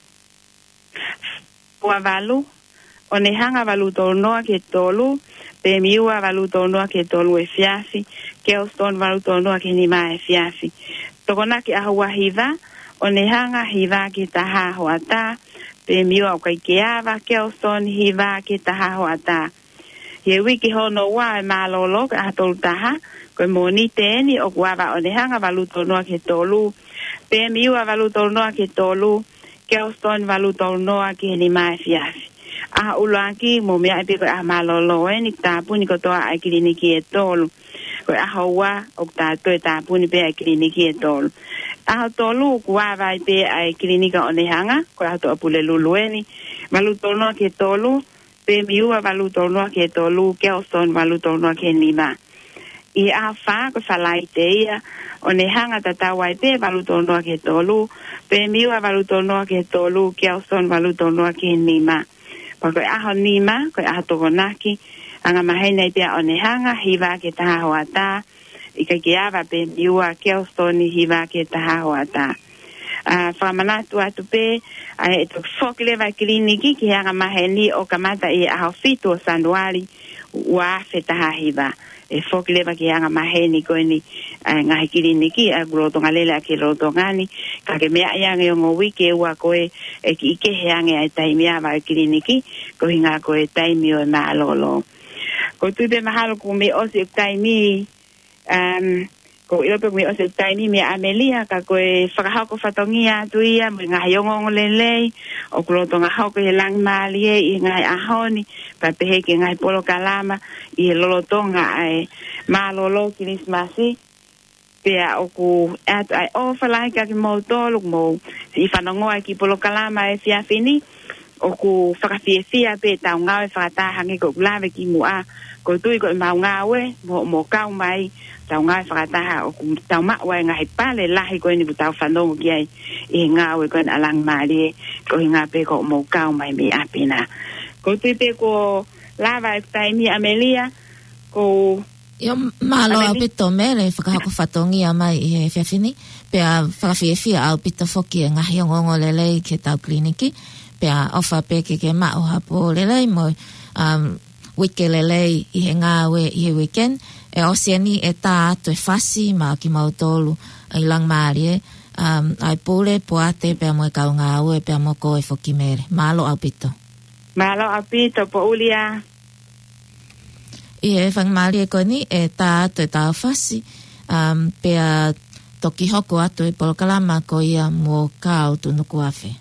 Wa valu o ne hanga valuto no ke tolu pe miua valuto no ke tolu e fiasi Kelston valuto no ke ni ma e fiasi tokona ke ahua hiva o ne hanga hiva ke taha hoata pe miua o kai keava Kelston hiva ke taha hoata ye wiki hono wa e malolo ka atol taha ko moni teni o kwava o ne hanga valuto no ke tolu pe miua valuto no ke tolu Kelston valuto no ke ni ma e fiasi a ulangi mo me ai pe a malolo e ni ta puni ko to a kliniki e tolu ko a hawa o ta to ta puni pe a kliniki e tolu a tolu kwa vai pe a klinika o ne hanga ko a to pule lulueni valuto no ke tolu pe miua valuto no ke tolu Kelston valuto no ke nima i a fa ko salai te ia o ne hanga tata wai pe valuto no ke tolu pe miua valuto no ke tolu Kelston valuto no ke nima Pako aho nima, ko aho tokonaki, anga mahena i pia o ne hanga, hiva ke taha hoata, i ka ke awa pe miua Kelston hiva ke taha hoata. Uh, whamanatu atu pe, uh, e tuk whokilewa kliniki ki hanga maheni o kamata i aho fitu o Sanuari, ua fe taha hiva. E whokilewa ki hanga maheni koe ni uh, ngahi kliniki, a kurotonga lele a ki rotongani, ka ke mea iange o ngō wiki ua koe e ki ike heange ai taimi awa o kliniki, ko hinga koe taimi o maa lolo. Ko tupe mahalo ko me osi o taimi, um, ko ilope ko me osi o taimi me Amelia, ka koe whakahauko whatongia tuia, mo ngahi ongongo lelei, o kurotonga hauko he lang maalie, i ngai ahoni, pa pehe ke ngai polo kalama, i he lolotonga ai maa lolo Christmasi, pea o ku atu ai o whalai ka ki mou tolu mou si whanongoa ki polo kalama e whiawhini o ku whakawhiawhia pe tau ngau e whakatahangi ko kulawe ki mua ko tui ko i mau ngawe mo, mo kau mai tau ngau e whakataha o ku tau maua e ngahi pale lahi ko ni tau whanongo ki ai i ngawe ko ni alang marie ko i ngā pe ko mo kau mai me apina ko tui pe ko lava e taimi Amelia ko Yo malo au pito mere whakahako whatongia mai i he whiawhini. Pea whakawhiawhia au pito whoki e ngahi o ngongo lelei ke tau kliniki. Pea ofa peke ke mao hapo lelei mo um, wike lelei i he ngāwe i he weekend. E osiani e tā atu e whasi ma ki mautolu i lang maari e. Um, ai pule poate pea mo e kau ngāwe pea mo ko e whoki mere. Malo au pito. Malo au pito po ulia. I e whangmari e koe ni e tā atu e tā whasi um, pea toki hoko atu e polokalama ko ia mō kāu tunuku awhi.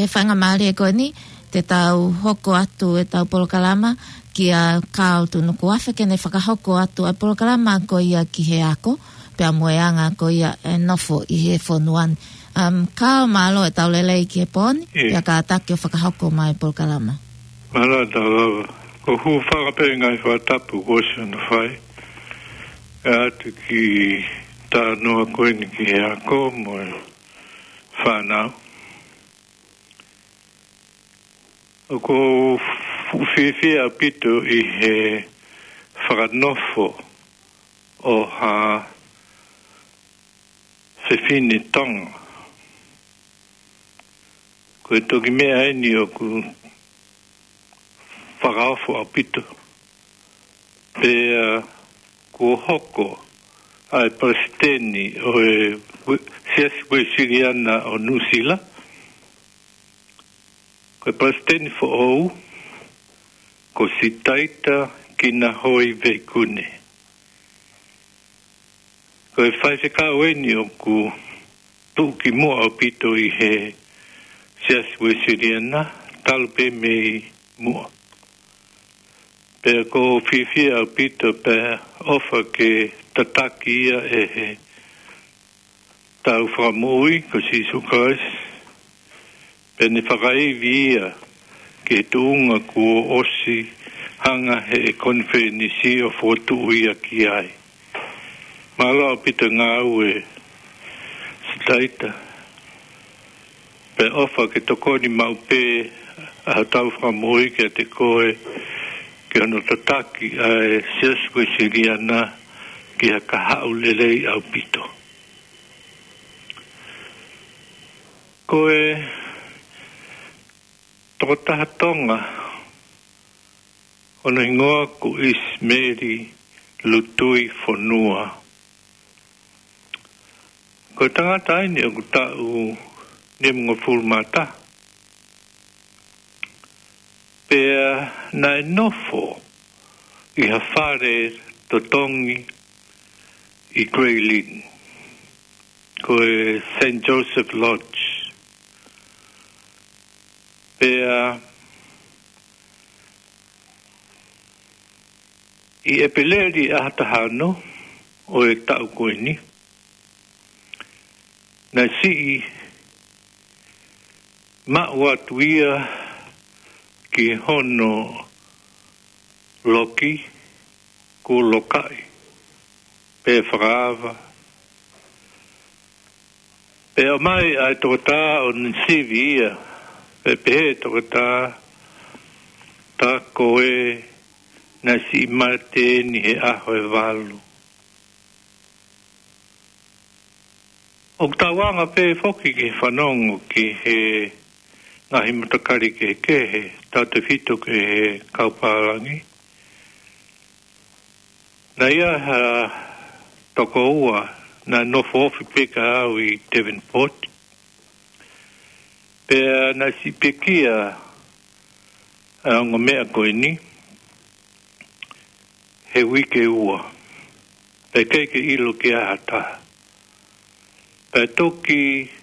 whanga maari e koe ni, te tau hoko atu e tau polokalama, ki a kao tu nuku awhi, ke ne whakahoko atu a polokalama ko ia ki he ako, pia moeanga ko ia e nofo i he whonuan. Um, kao malo e tau lelei ki he poni, yeah. Pia ka ataki o whakahoko mai polokalama. Mala tau lava. Ko hu whakape ngai whatapu kosi na whai. E atu ki tā noa koe ni ki he ako mo e whanau. O ko whiwhia pito i he whakanofo o ha whiwhini tonga. Ko e toki mea eni o ku whakaofo a pito. Pe uh, ko hoko ai presidenti o e siasi koe siriana o Nusila. Ko presidenti fo ou ko si taita kina hoi veikune. Ko e whaifeka weni o ku tuki mua o pito i he siasi koe siriana talpe mei mua. Pe ko whiwhia o pito pe ofa ke tataki ia e he tau whamui ko si sukais. Pe ne whakaiwi ia ke tuunga kua osi hanga he konfenisi o fotu ia ki ai. Malo o pito ngā ue staita. Pe ofa ke tokoni maupe a tau whamui ke te koe ke ano tataki ai siasko i siriana ki a kahau lelei au pito. Koe toko tahatonga ono ingoa ku Ismeri lutui fonua. Koe tangata aini o ku tau ni mga fulmata. Pea na enofo i hawhare totongi i Greylin, koe Saint Joseph Lodge. Pea i epeleri ahatahano o e tau koe ni, na si mauatuia ki hono loki ko lokai pe whakaava pe o mai ai tokata o nsivi ia pe pehe tokata ta koe na si mate ni he aho e walu o tawanga pe foki ki whanongo ki he ngahi matakari ke kehe tata fito ke he kauparangi. Na ia ha toko ua na nofo ofi peka au i Devonport. Pea na si pekia a ngo mea koe ni he wike ua. Pe keike ilo ke ahata. Pe toki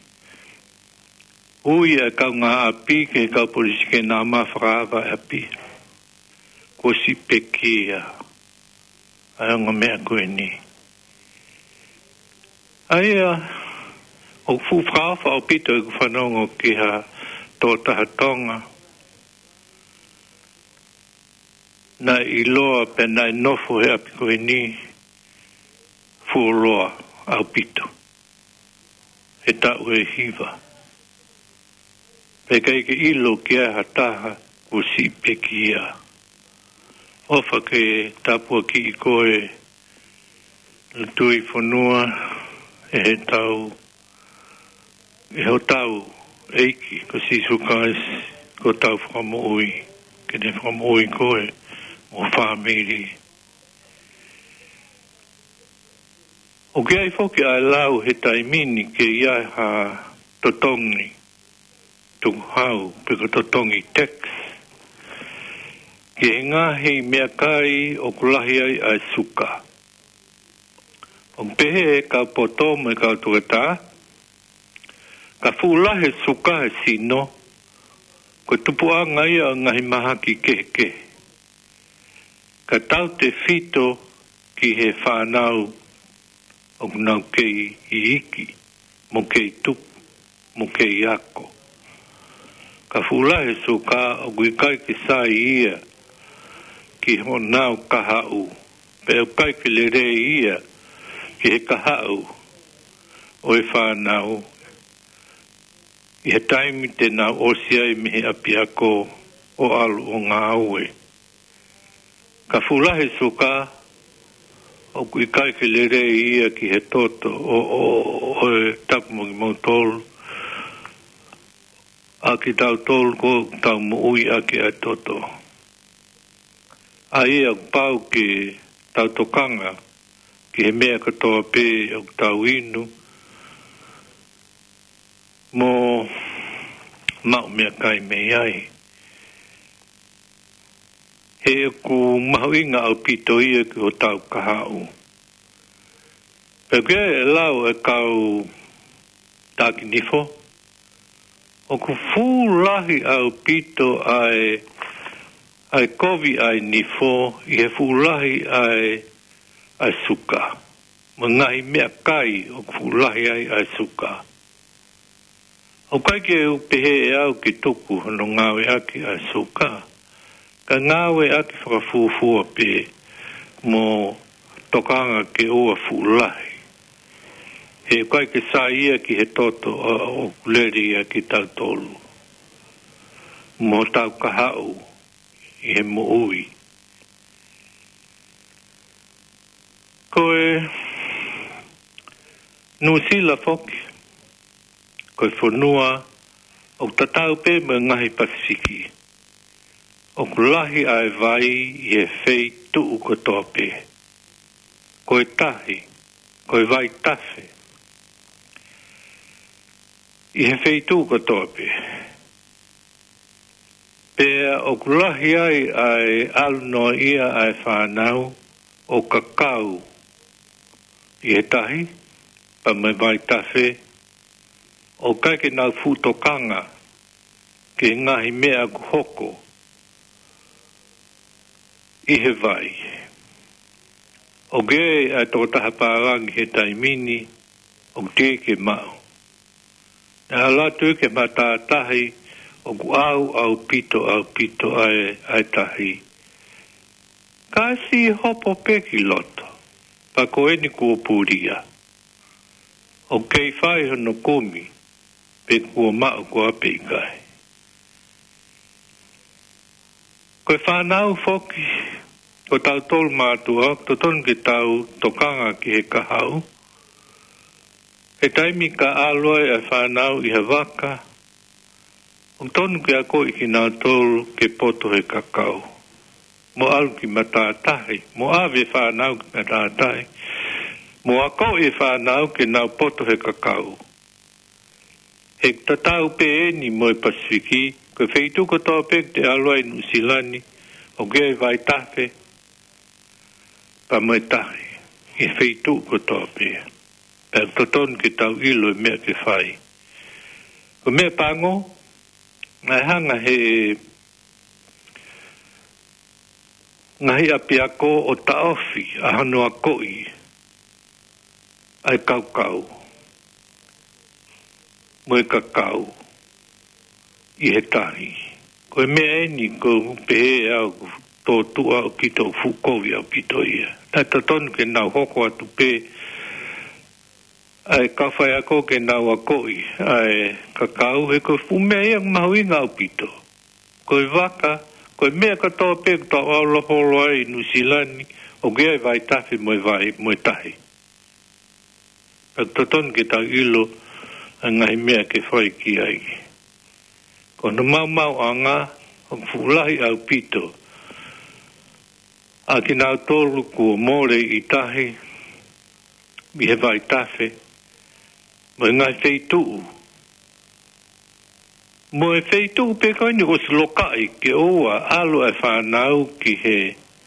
ui a kau ngā api ke kau polisi ke nā mawhakawa api. Ko si pekia. Ai ngā mea koe ni. Ai a o fu whawha o pito e ku whanongo ki ha tō tahatonga. Na i loa pe nai nofo he api koe ni fu loa au pito. E tau e hiva. Pe kai ke ilo ke a hataha ko si pekia. Ofa ke tapua ki i koe le tui whanua e he tau e ho tau eiki ko si sukais ko tau whamui ke ne whamui koe o whamiri. O ke ai whoki ai lau he taimini ke ia ha totongi tung hau peko totongi tex ke ngā hei mea kai o kulahi ai ai suka. O pehe e ka poto me ka tuata ka fulahe suka e sino Ko tupuanga ia ngahi maha ki keke. Ka tau te fito ki he whanau o nau kei i iki, mo kei tupu, mo kei ako. Ka fulahe so ka o gui kai ki sai ia ki ho nau kahau, pe o kai ki le rei ia ki he kahau o e whanau. I he taimi te nau osia i mihi api ako o alu o ngā aue. Ka fulahe so ka o kui kai ki le rei ia ki he toto o, o, o e tapu mongi mo tolu. A ki tau tolu ko tau mo ui a ki a toto. A ia pau ki tau tokanga ki he mea katoa pē o tau inu. Mo mau mea kai mei ai. He ku mahuinga au pito ia ki o tau kahau. Pekea e lau e kau taki nifo. O ku fūlahi au pito ai ai kovi ai nifo i he fūlahi ai ai suka. Mo ngahi mea kai o ku fūlahi ai ai suka. O kai ke upehe e au ki tuku no ngawe aki ai suka. Ka ngawe aki whakafūfua pe mo tokanga ke ua fūlahi. He kai ke sa ia ki he toto o kuleri ia ki tau tolu. Mo tau kahau i he mo ui. Koe nusila foki. Koe whanua o tatau pe me ngahi Pasifiki. O kulahi ai vai i he whei tuu katoa pe. Koe tahi, koe vai tafe. I he whei tuu katoa pe. Pea o kulahi ai ai alunoa ia ai whanau o kakau i he tahi, pa me vai tafe. O kai ke nau fūtokanga ke ngahi mea ku hoko i he vai. O ge a tō taha pārangi he taimini o te ke mau. Na alatu ke matātahi o ku au au pito au pito ai, ai tahi. Ka si hopo peki loto, pa ko eni kua pūria. O kei whai hono komi, pe kua mao kua pe kai. Koe whanau foki, ko tau tolu mātua, to tonu ke tau tokanga ki he kahau. E taimi ka aloe e whanau i he waka, o tonu ke ako i ki nā tolu ke poto he kakau. Mo alu ki matātahi, mo ave whanau ki matātahi, mo ako i whanau ke nā poto he kakau. He tatau pe eni mo e Pasifiki, ko feitu ko tō pek te aloa i Nusilani, o gea vai tafe, pa mo e tahi, e feitu ko tō pe. Pe toton ke tau ilo e mea ke whai. Ko mea pango, ngai hanga he, ngai api ako o taofi, a hano a koi, ai kau kau. Mo e kakau i he tahi. Ko e mea eni ko pehe au tō tua o ki tō fukovi au pito ia. Nā tatonu ke nau hoko atu pe ai kawhai ako ke nau a koi ai kakau he ko fumea ia mahuinga au pito. Ko e waka, ko e mea katoa pe tō aloholo ai Nusilani o gea vai tafi mo e vai mo e tahi. Nā tatonu ke tau ilo ngai mea ke whai ki ai. Ko no mau mau anga, o fulahi au pito. A ki nau tolu kua more i tahi, mi he vai tafe, mo ngai wheituu. Mo e wheituu pe kaini o silokai ke oa alo e whanau ki he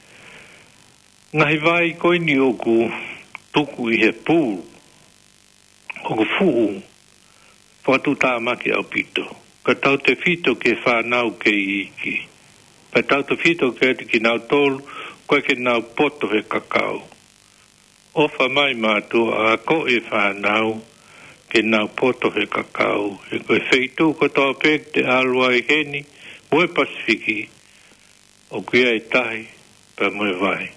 ngai vai koini o ku tuku i he pū, o ku fuu, whatu tā maki au pito. ka tau te fito ke whanau ke iki. Pa tau te fito ke te ki nau tolu, koe ke nau poto he kakao. Ofa mai mātua a ko e whanau ke nau poto he kakao. E koe wheitu ko tau pek te alua i heni, moe Pasifiki, o kia e tahi, pa moe vai.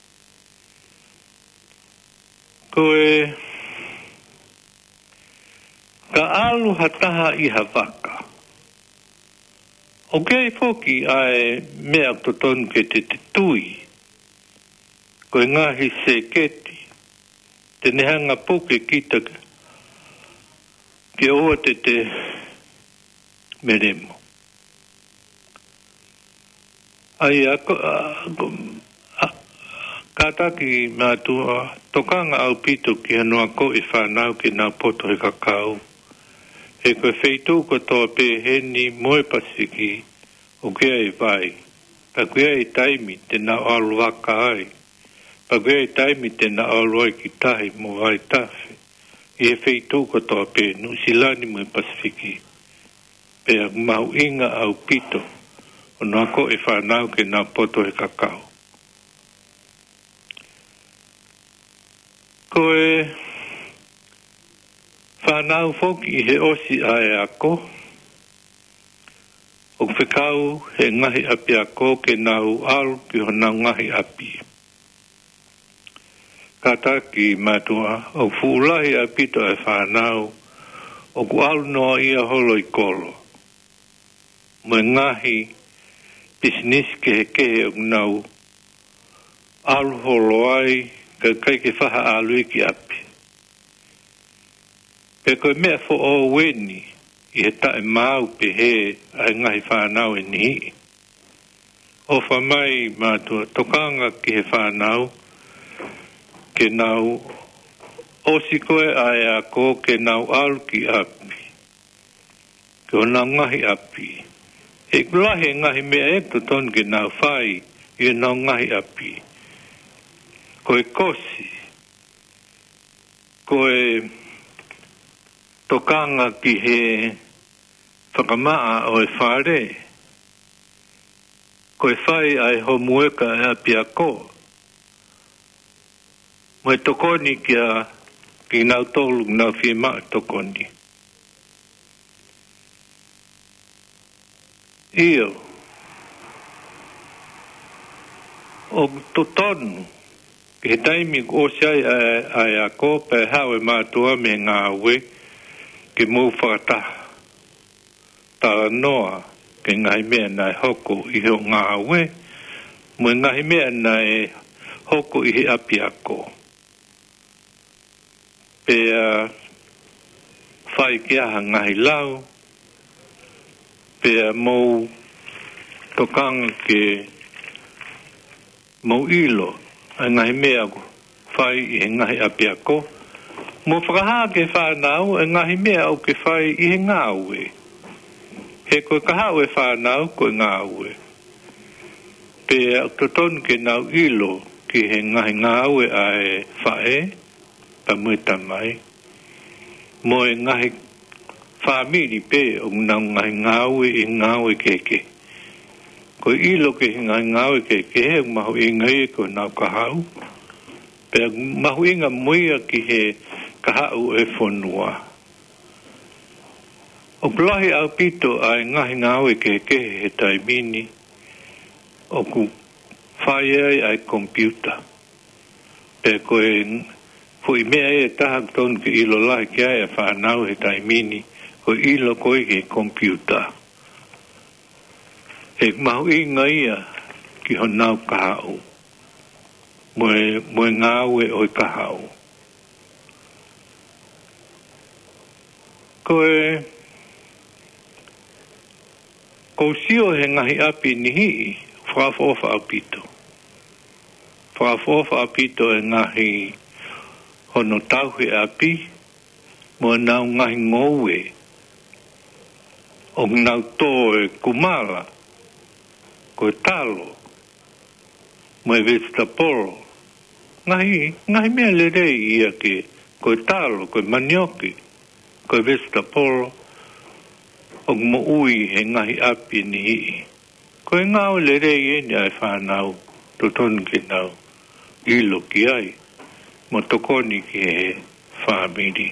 Koe, ka alu hataha i havaka. O kei foki ai mea totonu ke te te tui. Koe ngahi se keti. Te nehanga puke kita ke oa te te meremo. Ai ako, kataki mātua, tokanga au pito ki hanua ko e whanau ki nā poto he kakao. E koe wheitu ko toa pē heni moe Pasifiki o kia e vai. Pa kia e taimi te nā alu waka ai. Pa kia e taimi te nā alu ai ki tahi mo vai tawhi. I e wheitu ko toa pē nusilani moe Pasifiki. Pe a mau inga au pito o nā ko e whanau ke nā poto he kakao. Koe whanau foki i he osi ai ako. O whekau he ngahi api ako ke nau alu ki ho nau ngahi api. Kataki matua, o fuulahi apito e whanau, o ku alu noa ia holo i kolo. Mo ngahi business ke he kehe o nau alu holo ai, ka kai ke whaha alu i ki api. Pe koe mea fo o weni i he tae mau pe he ai ngahi whanau e nihi. O whamai mātua tokanga ki he whanau ke nau osi koe ai a ko ke nau alu ki api. Ke o nau ngahi api. E kulahe ngahi mea e ton ke nau whai i e nau ngahi api. Koe kosi. Koe tokanga ki he whakamaa o e whare. Koe whai ai ho mueka e api a ko. Moe tokoni ki a ki nau tolu nau fie maa tokoni. Iyo. O totonu. Ki he taimi o siai ai a ko pe hawe mātua me ngā we. Ke mō whakataha. Tā noa ke ngai mea nai hoko i heo ngā we. Mo ngai mea nai hoko i he api ako. Pea whai ki aha ngahi lau. Pea mō tokanga ke mō ilo. A ngahi mea whai i he ngahi api ako. Mo whakaha ke whanau e ngahi mea o ke whai i he ngāwe. He koe kahau e whanau koe ngāwe. Pe au totonu ke nau ilo ki he ngahi ngāwe a e whae, pa muita mai. Mo e ngahi whamiri pe o nau ngahi ngāwe i ngāwe keke. Koe ilo ke he ngahi ngāwe keke he mahu inga e koe nau kahau. Pe mahu inga muia ki he kahau e whonua. O kulahi au pito ai ngahi ngāwe ke kehe he taimini o ku whai ai ai kompiuta. E koe fui mea e taha tonu ki ilo lahi ki ai e whanau he taimini ko ilo koe ke kompiuta. E mahu inga ia ki honau kahau. Moe, moe ngāwe oi kahau. Koe ko sio he ngahi api nihi whaafofa apito. Whaafofa apito e ngahi hono tauhe api mo nau ngahi ngowe o nau tō e kumala ko e talo mo e vestaporo ngahi, ngahi mea le rei ia ke ko e talo, ko e manioki ko e vestaporo o mo ui he ngahi api ni hii. Ko e ngau le rei e ni ai whanau, to tonu ke nau, ilo ki ai, mo tokoni ki he whamiri.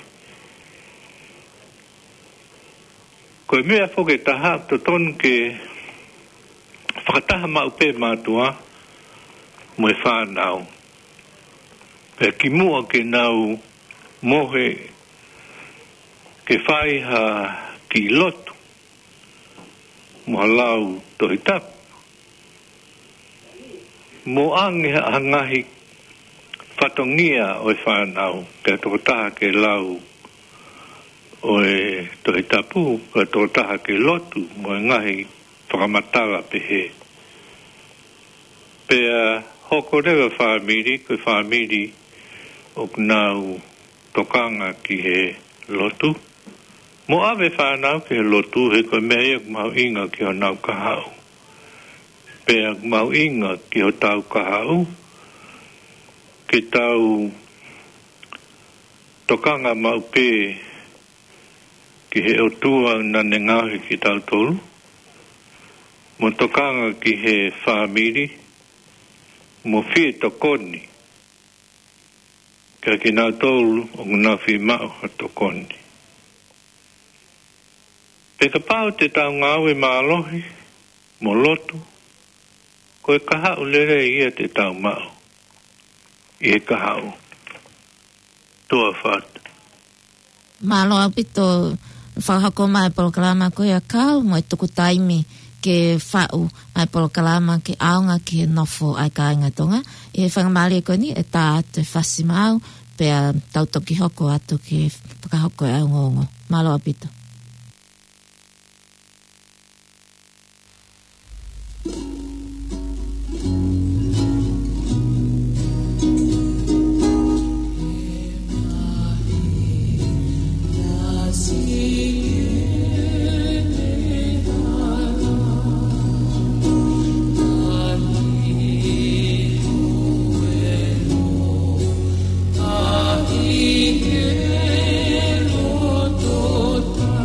Ko e mea whoke taha, to tonu ke whakataha mau pe mātua, mo e whanau. Pea ki mua ke nau mohe ke whaiha ki lotu, mo lau to hitap. Mo ange hangahi whatongia o e whanau, pea toko taha ke lau o e to hitapu, pea toko taha ke lotu, mo e ngahi whakamatala pehe. Pea hoko rewa whamiri, koe whamiri o nau tokanga ki he lotu. Mo ave whanau ki he lotu, he koe mea iak mau inga ki ho nau kahau. Pea mau inga ki ho tau kahau, ki tau tokanga mau pe ki he otua na nengahi ki tau tolu. Mo tokanga ki he whamiri, mo fie tokoni, ka ki nau tolu o ngā whi mao ha tokoni. Pe ka pao te tau ngāwe mālohi, mo lotu, koe kahau lere ia te tau mao, i he kahau. Toa whata. Malo apito whakako mai programa koe a kau mo e tuku taimi ke whau ai programa ke aonga ki he nofo ai ka inga tonga. I he whangamari e koe ni e tā atu e whasi mau pea tautoki hoko atu ki whakahoko e au ngongo. Malo apito. Quiero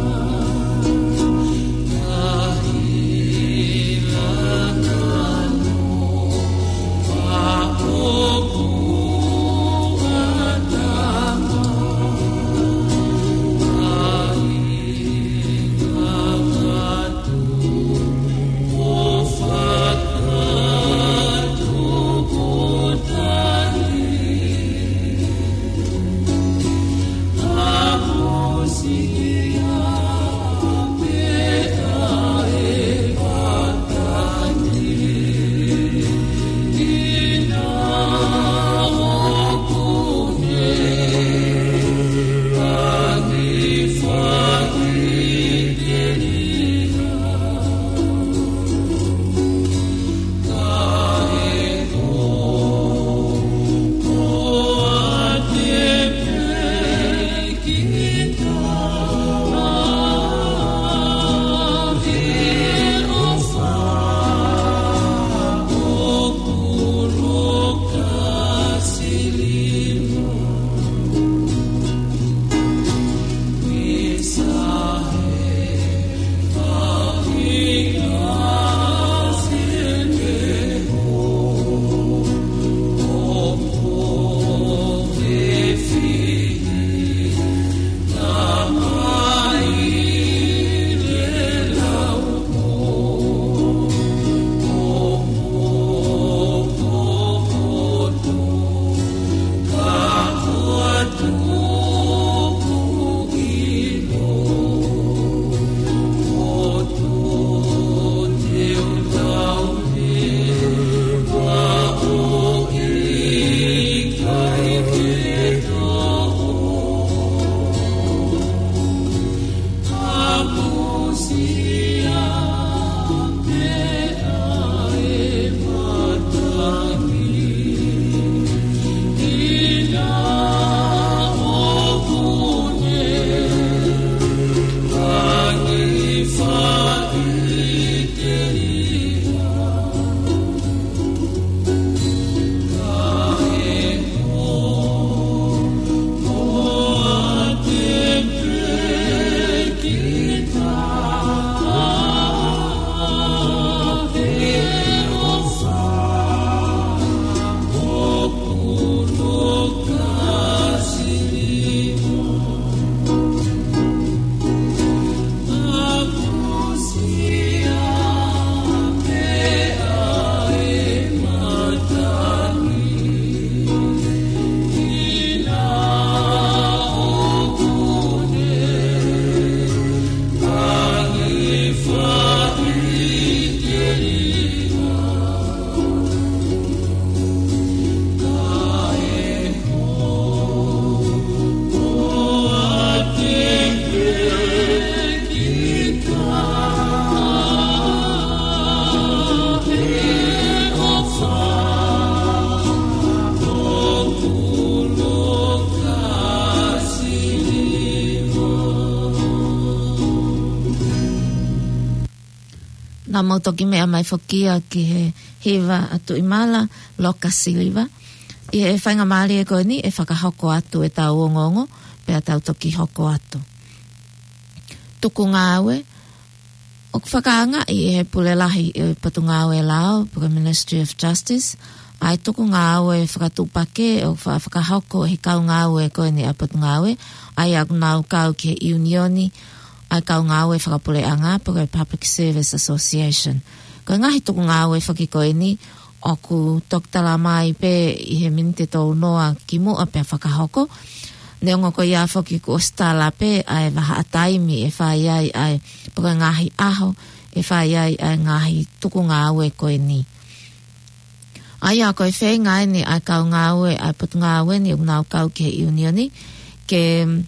Nā mau toki mea mai whakia ki he hewa atu i mala, loka siliva. I he whainga maari e koe ni, e whakahoko atu e tau o ngongo, pēr tau toki hoko atu. Tuku ngāwe, o whakaanga i he pulelahi e patu ngāwe lao, Puka Ministry of Justice, ai tuku ngāwe whakatupake o whakahoko he kau ngāwe koe ni a patu ngāwe, ai aku nau kau ki he unioni, ai kau ngāwe whakapuleanga, Puka Public Service Association. Koe ngahi tuku ngāwe whakikoe ni, oku toktala mai pe i he minite tau noa ki mua pe whakahoko, neongo ko ia whaki ku ostala pe ai waha ataimi e whai ai ai puka ngahi aho e whai ai ai ngahi tuku ngāwe koe ni. Ai a koe whai ngai ni ai kau ngāwe ai putu ngāwe ni unau kau ke unioni ke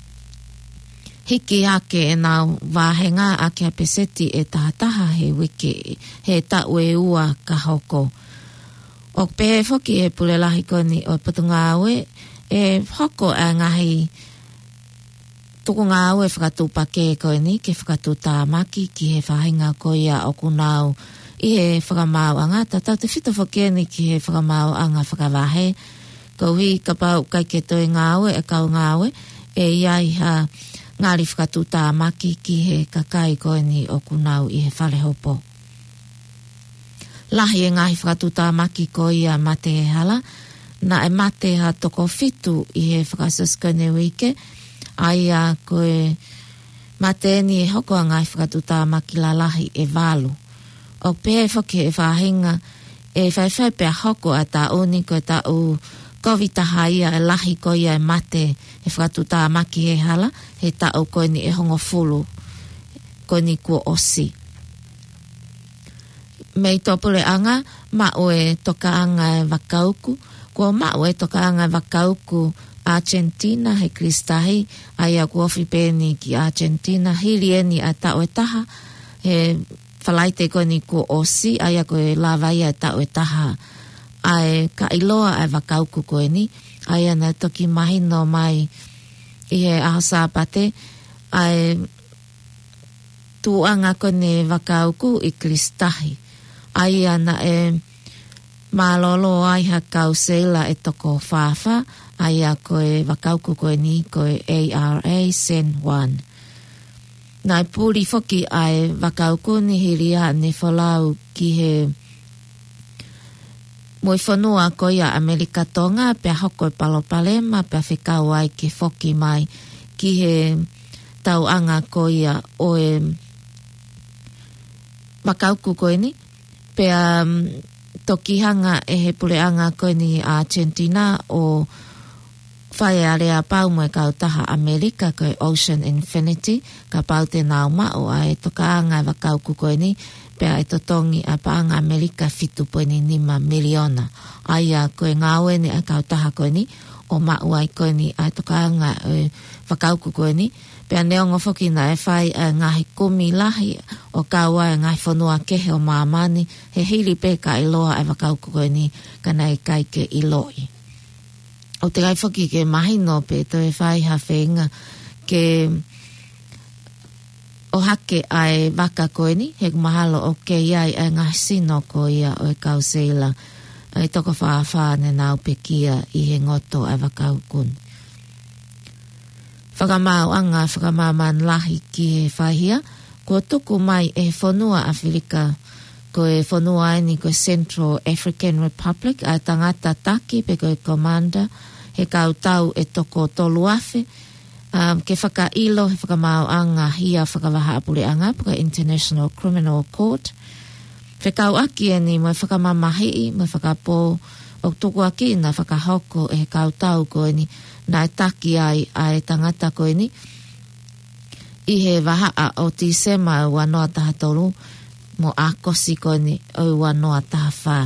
hiki hake e nau wāhenga a ke peseti e tahataha he wiki he taue ua ka hoko. O pe whaki e pulelahi koe ni o putu ngāwe e hoko a ngahi tuku ngāwe whakatupake koe ni ke whakatutāmaki ki he whahinga koe ia o kunau i he whakamau anga tatau te whito whake ni ki he whakamau anga whakawahe kouhi ka pau kai ke toi ngāwe e kau ngāwe e iai ha ngāri whakatutāmaki ki he kakai koe ni o kunau i he whalehopo. Lahi e ngahi whakatutāmaki koe ia mate e hala na e mate ha toko fitu i he whakasaskane wike, ai a koe mate ni e hoko a ngai whakatutāmaki la lahi e walu. O pēe whake e whahinga e whaiwhai pēa hoko a tā uni koe tā u kovitaha ia e lahi koe ia e mate e whakatutāmaki e hala, he tā u koe ni e hongo fulu, koe ni kua osi. Mei topule anga, ma oe toka anga e wakauku, kua mao e toka anga wakauku Argentina he kristahi ai a kuofi pēni ki Argentina hili eni a tau e taha he whalaite koe ni ko osi ai a koe lawai a tau e taha ai ka iloa ai wakauku koe ni ai ana toki mahino mai i he ahasa pate ai tuanga koe ni wakauku i kristahi ai ana e malolo ai ha kausela e toko whawha ai a koe wakauku koe ni koe A R A Sen one. Nai pūri whoki ai wakauku ni hiria ni whalau ki he moi whanua koe a Amerika Tonga pia hoko e palopalema pia whikau ai ki whoki mai ki he tau anga koe a o e wakauku koe ni pia toki hanga e he pureanga koe ni Argentina o whae a rea pau mo e kautaha Amerika koe Ocean Infinity ka pau te nao mao a e toka anga e wakauku koe ni pea e totongi a paanga Amerika fitu poini nima miliona ai a koe ngawe ni a kautaha koe ni o mau ai koe ni a toka anga e wakauku koe ni pea neongo whoki na e whai a ngahi kumi lahi o kaua e ngahi whanua kehe o maamani he hili pe ka iloa e wakauku koe ni kana e kai ke iloi. O te gai whoki ke mahino pe to e whai ha whenga ke o hake ai waka koe ni he mahalo o ke iai e ngahi sino ko ia o e kausela e toko whaafane nao pe kia i he ngoto e wakaukun. Whakamau anga, whakamau man lahi ki he whahia, ko tuku mai e whanua Afrika, ko e whanua ni ko Central African Republic, a tangata taki pe ko e commander, he kautau e toko tolu afe, um, ke whaka ilo, he whakamau anga hia whakawaha apure anga, po International Criminal Court. Whekau aki e ni mo e whakamamahi, mo e whakapo, o tuku aki na whakahoko e he kautau ko e ni, na e taki ai ai tangata koe ni i he waha o tisema ua noa taha tolu mo a kosi koe ni o ua noa taha wha.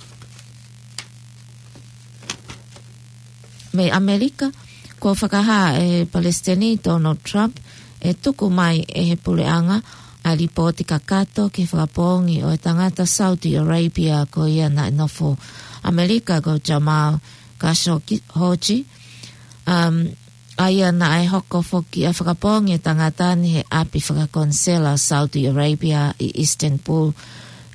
Me Amerika, ko whakaha e Palestini Donald Trump e tuku mai e he puleanga a ripoti kakato ki whakapongi o e tangata Saudi Arabia ko ia na nofo Amerika ko Jamal Khashoggi. Um, aia na ai hoko foki a whakapongi e tangatani he api whakakonsela Saudi Arabia i Istanbul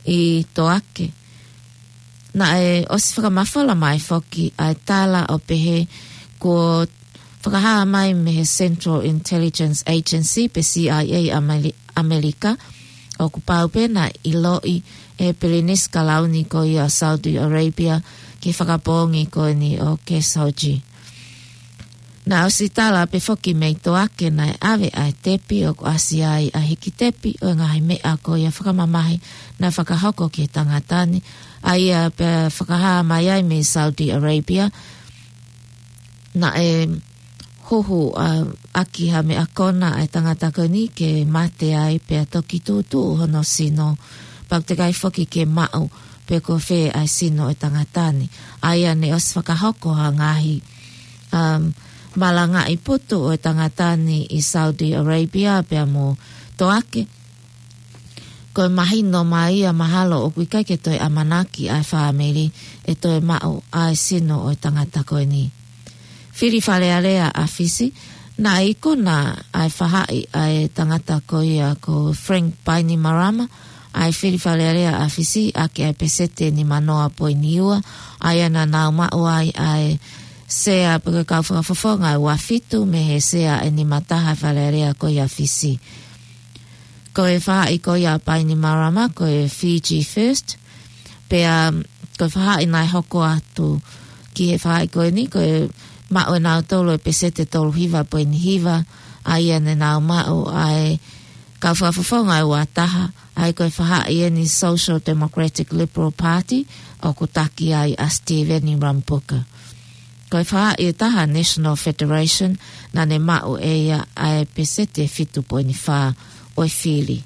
i toake. Na e osi whakamawhala mai whoki ai tala o pehe ko whakahaa mai me he Central Intelligence Agency pe C I A Amerika o ku paupena i loi e Berenice Kalauni ko i a Saudi Arabia ki whakabongi ko ni o Khashoggi. Na o si tala pe whoki mei toake na e awe ai tepi o ku asi ai a hiki tepi o ngahi mea ko i a whakamamahi na whakahoko ki tangatani ai a pe whakahaa mai ai me Saudi Arabia na e hoho uh, aki ha me akona ai tangata koni ke mate ai pe a toki tūtū hono sino pau te kai whoki ke mau pe ko whē ai sino e tangatani ai ane os whakahoko ha ngahi um, malanga i putu o e tangatani i Saudi Arabia pe mo toake ko mahino mai a mahalo o kui kai ke toi amanaki ai whaamiri e toi mau ai sino o e tangata koe ni. Whiri whalearea a fisi na iko na ai whahai ai tangata koe a ko Frank Bainimarama ai whiri whalearea a fisi a ke ai pesete ni manoa poi niua ai ana nau mau ai ai sea pake kau whakawhawhonga ai wafitu me he sea e ni mataha whalearea koe a fisi. Koe whahai koe a Bainimarama koe Fiji First pe a koe whahai nai hoko atu ki he whahai koe ni koe mao e nau tolo e pesete tolo hiva po ni hiva ai ane nau mao ai kau whawhawhonga ai wataha ai koe whaha i ni Social Democratic Liberal Party o kutaki ai a Stephen Rampuka. Koe whaha i taha National Federation na ne mao e ia ai pesete fitu po ni wha o e whiri.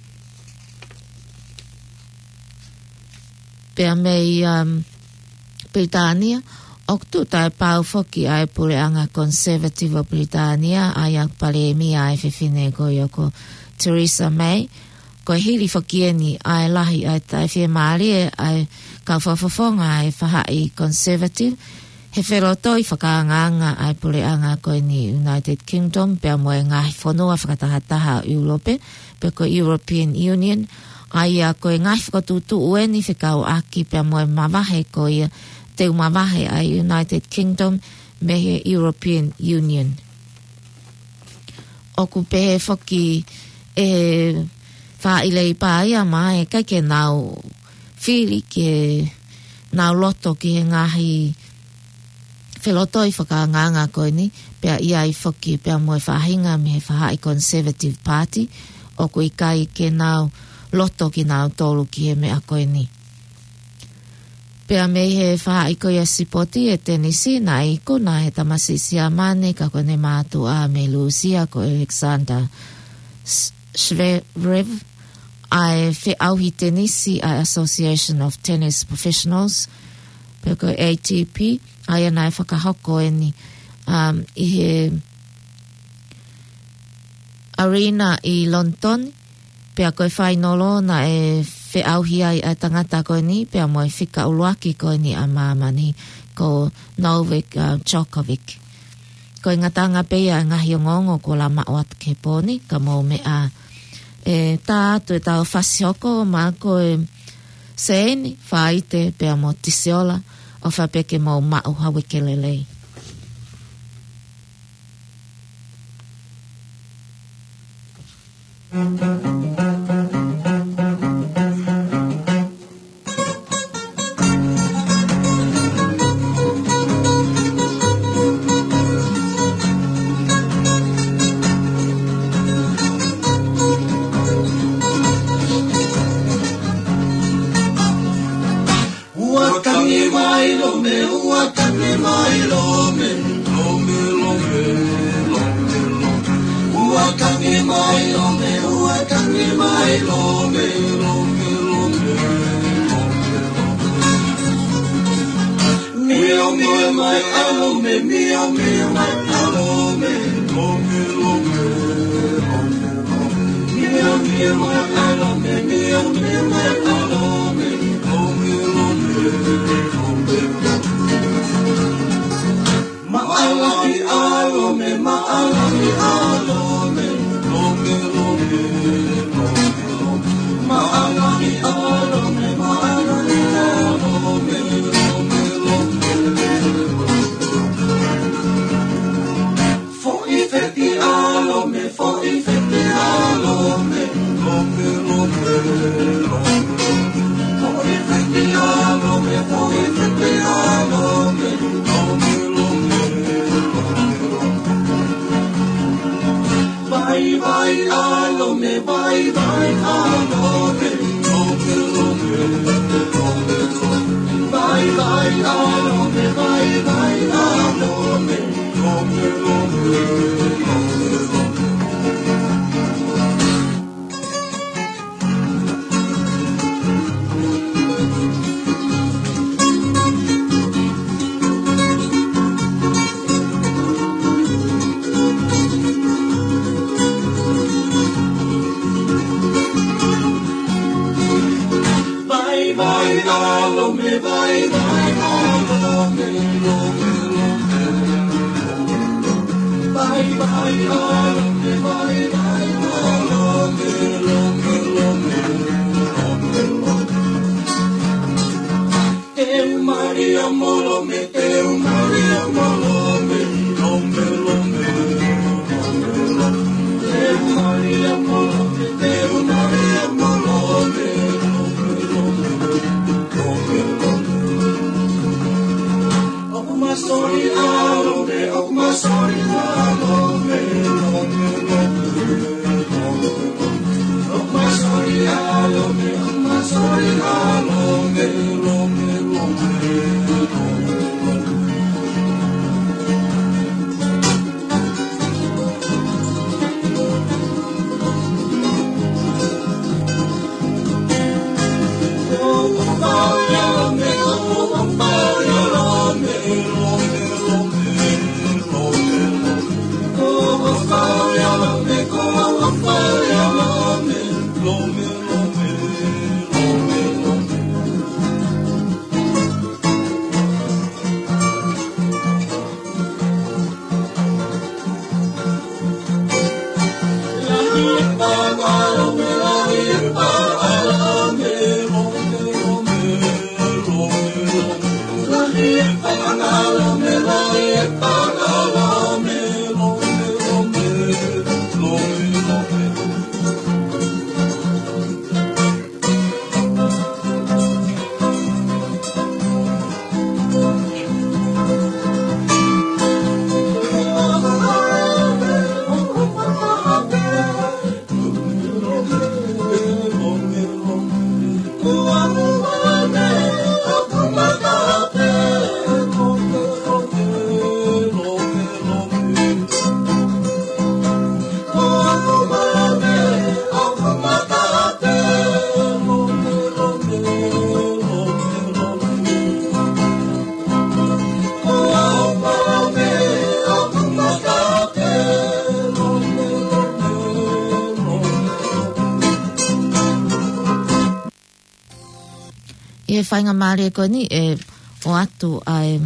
Pea mei um, Britania Oktu tai pau foki ai pureanga Conservative o Britania ai ak paremi ai fefine ko yoko Theresa May ko hili foki ni ai lahi ai tai fe mari ai ka fofofonga ai whahai Conservative he wherotoi whakaanganga ai pureanga ko ni United Kingdom pe mo ngahi whanua whakatahataha Europe pe ko European Union ai a ko ngahi whakatutu ueni whekau aki pe mo mawahe ko ia te umawahe ai United Kingdom me he European Union. Oku pehe whoki e whailei pāia mai kai ke nau whiri ke nau loto ki he ngahi whelotoi whakaanganga koe ni pea iai whoki pea moe whahinga me he whahai Conservative Party oku i kai ke nau loto ki nau tolu ki he mea koe ni. Pea mei he wha iko ia sipoti e tenisi na iko na he tamasisi a mane ka kone mātu a me Lucia ko Alexander Shverev ai whi auhi tenisi a Association of Tennis Professionals pea ko A T P ai anai whakahoko e ni um, i he arena i London pea koe whainolo na e whi auhi ai a tangata koe ni pea moe whika uluaki koe ni a mamani ko Novak uh, Djokovic. Koe ngatanga pea ngahi o ngongo ko la maoat ke poni ka mo me a e tā atu e tau whasioko ma koe seeni whaite pea mo tiseola o whapeke mo mau hawi ke lelei. Ma'alani alome masori alome, ok masori alome, lome, lome, ok masori alome, ok masori alome, lome, lome. E whainga maare koe ni e o atu ai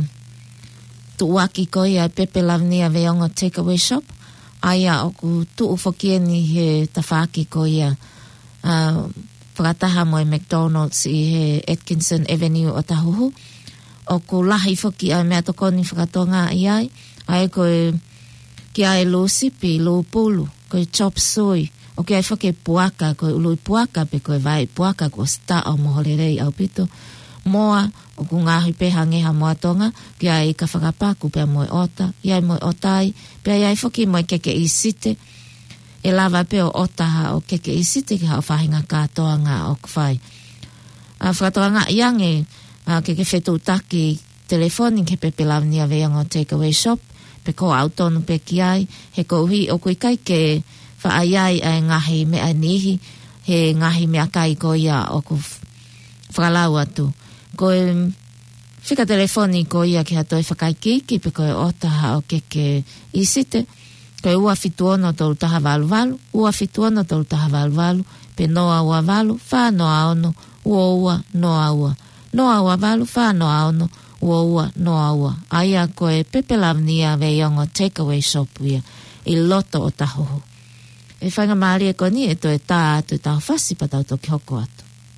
tuaki koe ai Pepe Lavni a veonga takeaway shop. Aia oku tuu whakia ni he tawhaki koe a uh, whakataha mo e McDonald's i he Atkinson Avenue o Tahuhu. Oku lahi whaki ai mea toko ni whakatonga i ai. Ai koe ki ai lo sipi, lo pulu, koe chop soy. O ke ai whake puaka, koe ului puaka, pe koe vai puaka, ko sta o moholerei au pito. Moa, o ku ngahi peha ngeha moa tonga, ki ai ka whakapaku pea moe ota, i ai moe otai, pea i ai whaki moe keke i site, e lava peo otaha o keke i site, ki hao whahinga katoa ngā o kwhai. A whakatoa ngā iange, a keke whetu taki telefoni, ke Pepe Lavni a veonga takeaway shop, pe ko autonu pe ki ai, he kouhi o kui kai ke whaaiai ai ngahi mea nihi, he ngahi mea kai ko ia o ku whakalau atu. Ko e whika telefoni ko ia ki hatoi whakai kiki, pe ko e otaha o keke isite, ko e ua fituono tolu taha valu valu, ua fituono tolu taha valu valu, pe noa ua valu, wha noa ono, ua ua noa ua. Noa ua valu, wha noa ono, ua ua noa ua. Aia ko e Pepe Lavni a veiongo takeaway shop ia, i loto o tahoho. E whainga maari e koni e to e tā atu e tau whasi pa tau toki hoko atu.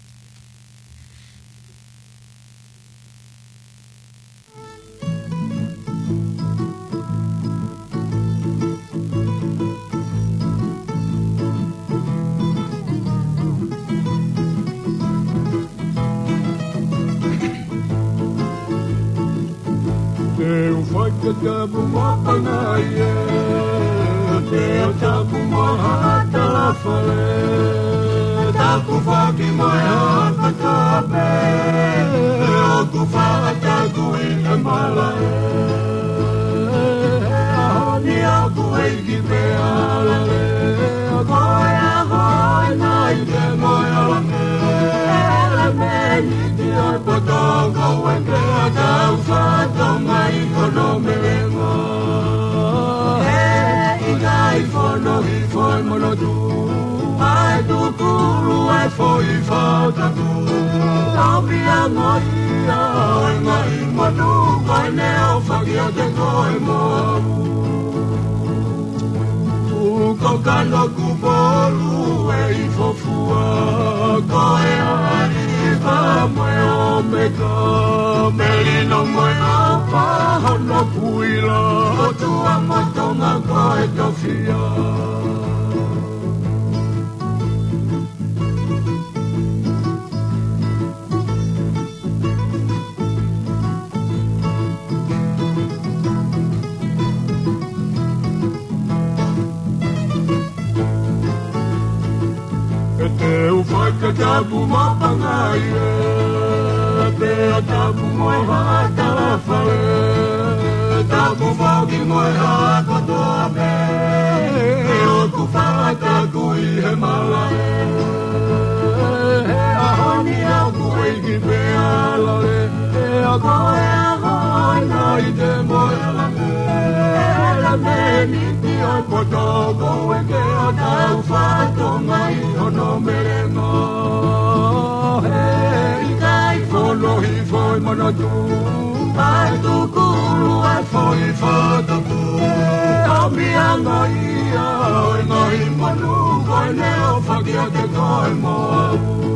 Eu fai que tabu mapana ye, eu tabu mahata la fale, tabu faki mahata tabe, eu tu fala tabu i mala, ni aku egi pe ala le, goya goya na ide moya la me, la me ni ti potonga wende tau fato mai kono melenga, e igai fono i foi mono tu, ai tu kuru ai foi falta tu, tau via moia, oi mai manu, vai neo fagia te koi moamu, u kokano kupolu e i fofua, koe ai va moe o meka, melino moe o pahono puila, o tua motonga koe tofia. tapu mapangai pe tapu moe hata whare tapu whaki moe hata toa me e o ku whata kui he malae he ahoni a kui ki pe alare he a koe a hoi nai te moe alame e la me niti o poto koe ke o tau whato mai hono merenga he i kai whono hi whoi mana tu ai tu kuru ai whoi whata tu a mianga ia oi ngai manu koe neo whakia te koe moa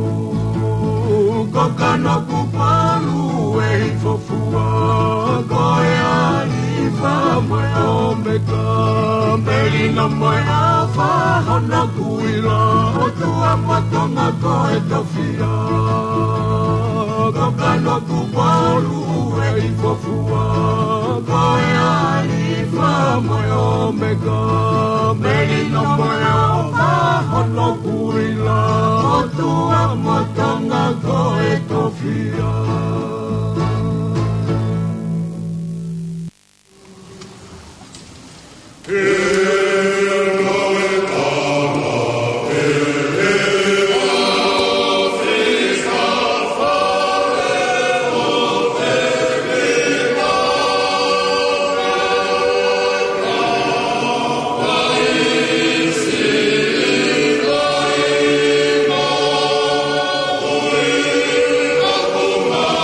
ko kano ku paru e hi fofua koe ai wha moe o me ka merina moe a wha hana kuila o tua matonga koe tawhia ko kano ku paru e hi fofua koe ai wha moe o me ka merina moe a wha hana kuila o tua matonga koe tawhia Oh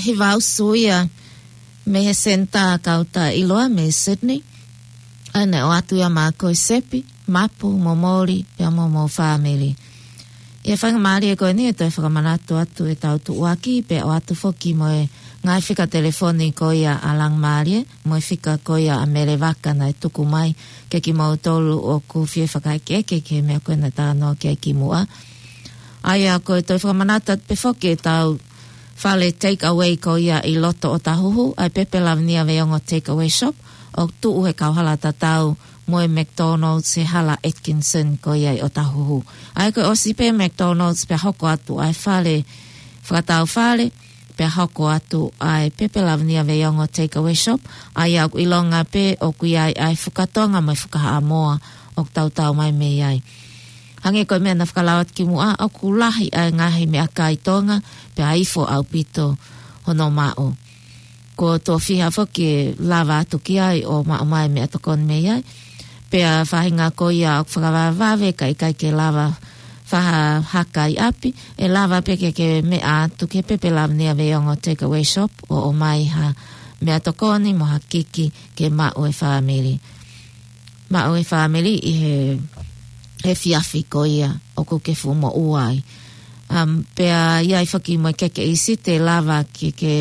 he vau suia me he senta kauta iloa me Sydney. Ane o atu ia mā koe sepi, mapu, momori, pia momo family. Ia whanga maari e koe ni e toi whakamanatu atu e tau tu uaki, pe o atu foki mo e ngai whika telefoni ko ia alang maari e, mo e whika ko ia a mere waka na e tuku mai, ke ki mau tolu o ku fie whakaike eke ke mea koe na tānoa ke ki mua. Aia koe toi whakamanatu atu pe foki e tau whale take away ko ia i loto o tahuhu, ai pepe lavnia veongo take away shop, o tuu he kauhala tatau mo e McDonald's he hala Atkinson ko iai o tahuhu. Ai koe osi pe McDonald's pe hoko atu ai whale, whakatau whale, pe hoko atu ai pepe lavnia veongo take away shop, ai au ilonga pe o kui ai ai whukatonga mai whukaha amoa o tau tau mai me iai. Hange koe mea na whakalawat ki mua, au kulahi ai ngahi me a kaitonga, pe aifo au pito hono mao. Ko tō whiha whoki lava atu ki ai o mao mai me atokon me iai. Pea whahinga ko ia o whakawawave kai kai ke lava whaha haka i api. E lava peke ke me atu ke pepe lavnia veongo take away shop o o mai ha me atokoni mo ha kiki ke mao e family. Mao e family i he, he fiafi ko ia o ko ke fumo uai. Um, pea iai whaki mo keke isi te lava ki ke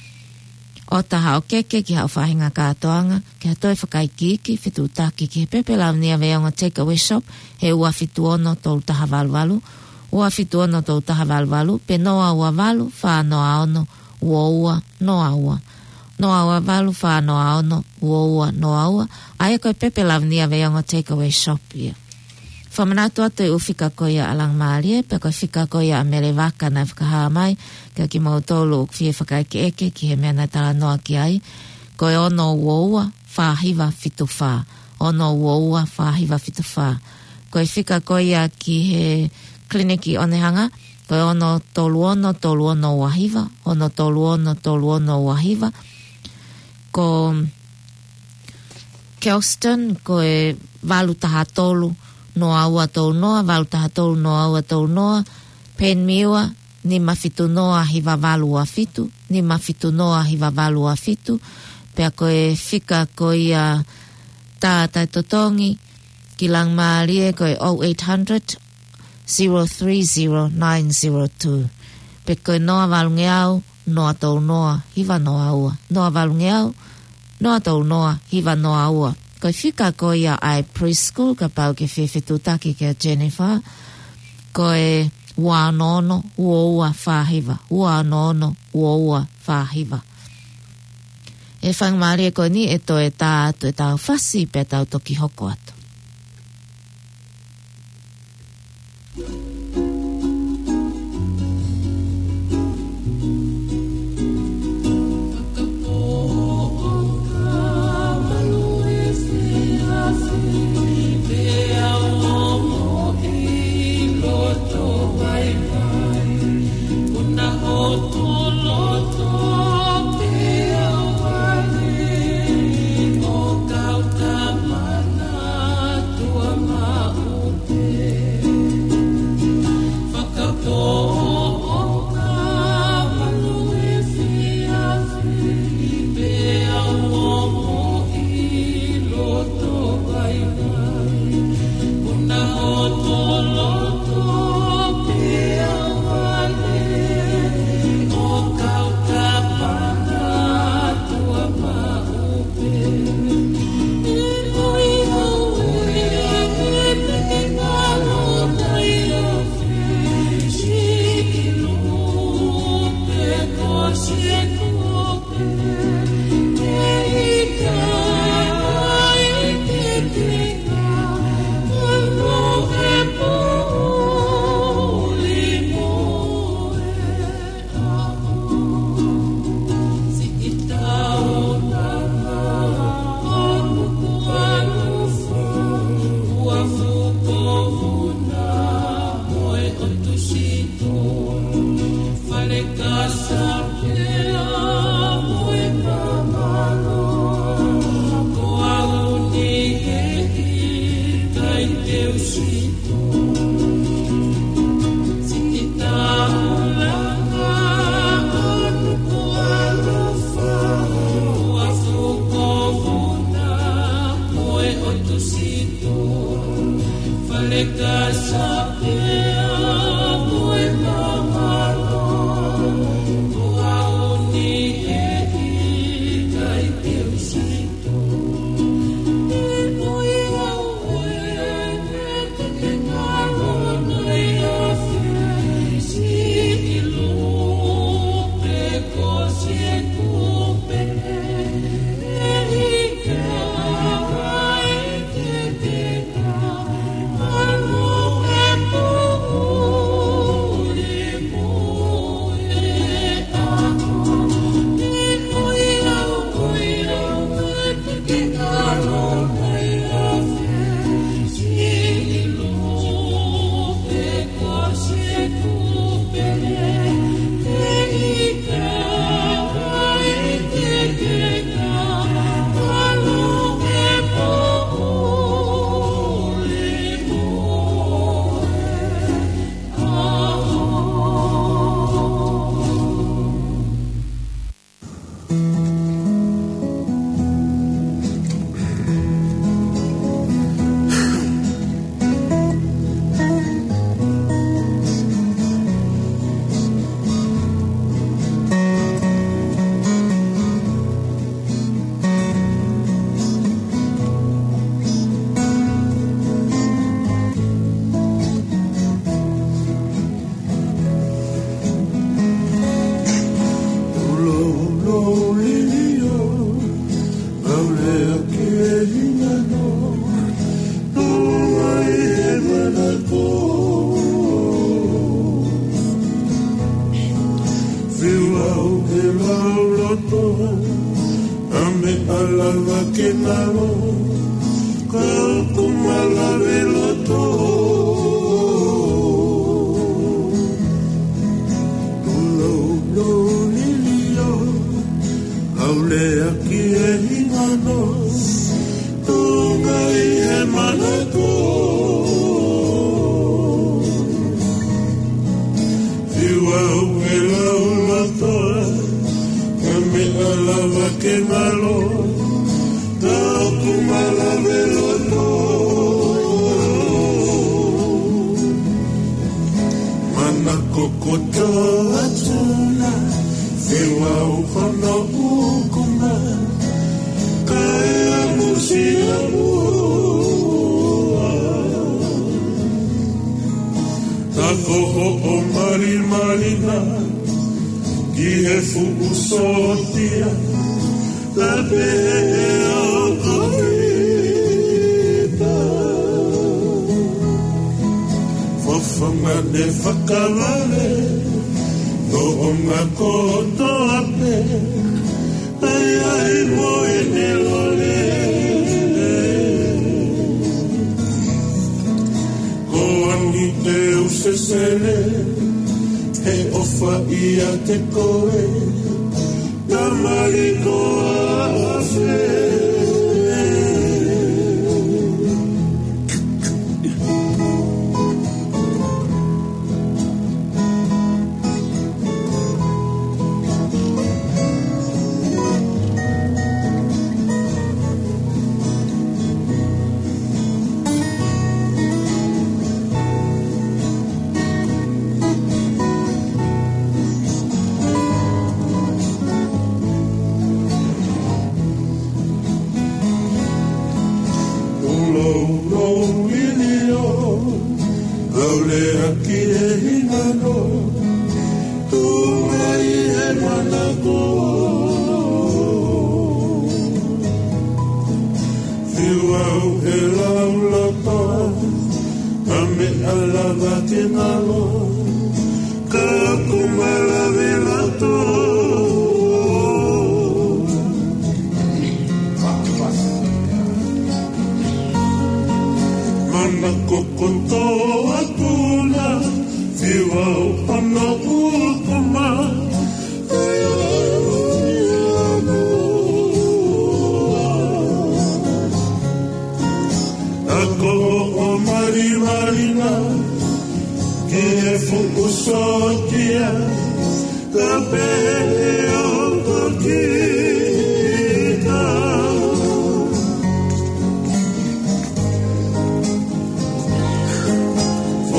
o taha o keke ki hao whahinga kātoanga, ki ha toi whakai kiki, whitu taki ki he pepe lavnia veonga take away shop, he ua whitu ono tolu taha valvalu, ua whitu ono tolu taha valvalu, pe noa ua valu, wha noa ono, ua ua, noa ua. Noa ua valu, wha noa ono, ua ua, noa ua, aia koe pepe lavnia veonga take away shop ia. Whamanatu atu e uwhika ko ia alang maarie, pe koe whika ko ia a mere waka na whakahaa mai, kia ki mau tolu o kwhie whakaike eke, ki he mea na tala noa ki ai, koe ono uoua, whahiwa fitu wha, ono uoua, whahiwa fitu wha. Koe whika ko ia ki he kliniki onehanga, koe ono tolu ono, tolu ono wahiwa, ono tolu ono, tolu ono wahiwa, ko Kelston, koe walu taha tolu, noa ua tau noa, walu taha tolu noa ua tau noa, Penmiwa, ni mafitu noa hiwa walu a fitu, ni mafitu noa hiwa walu a fitu, pea koe whika ko ia tātai totongi, ki lang maarie koe oh eight hundred, zero three zero, nine zero two. Pe koe noa walu ngeau, noa tau noa, hiwa noa ua, noa walu ngeau, noa tau noa, hiwa noa ua. Koe whika ko ia ai preschool, ka pau ke whewhetu taki ke Jennifer, koe ua nono, ua ua whahiwa, ua nono, ua ua whahiwa. E whangmaari e koe ni e to e tā atu e tau whasi pe tau toki hoko atu. Sikita ulanga, anu kuat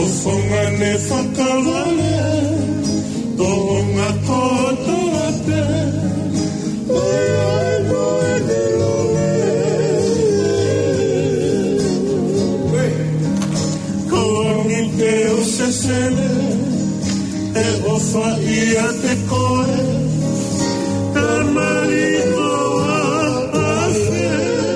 fonga ne whakalale, tohonga kōta te, ai ai moe ne lole. Koangi te o sesele, e ofa ia te koe, ta marito a afe.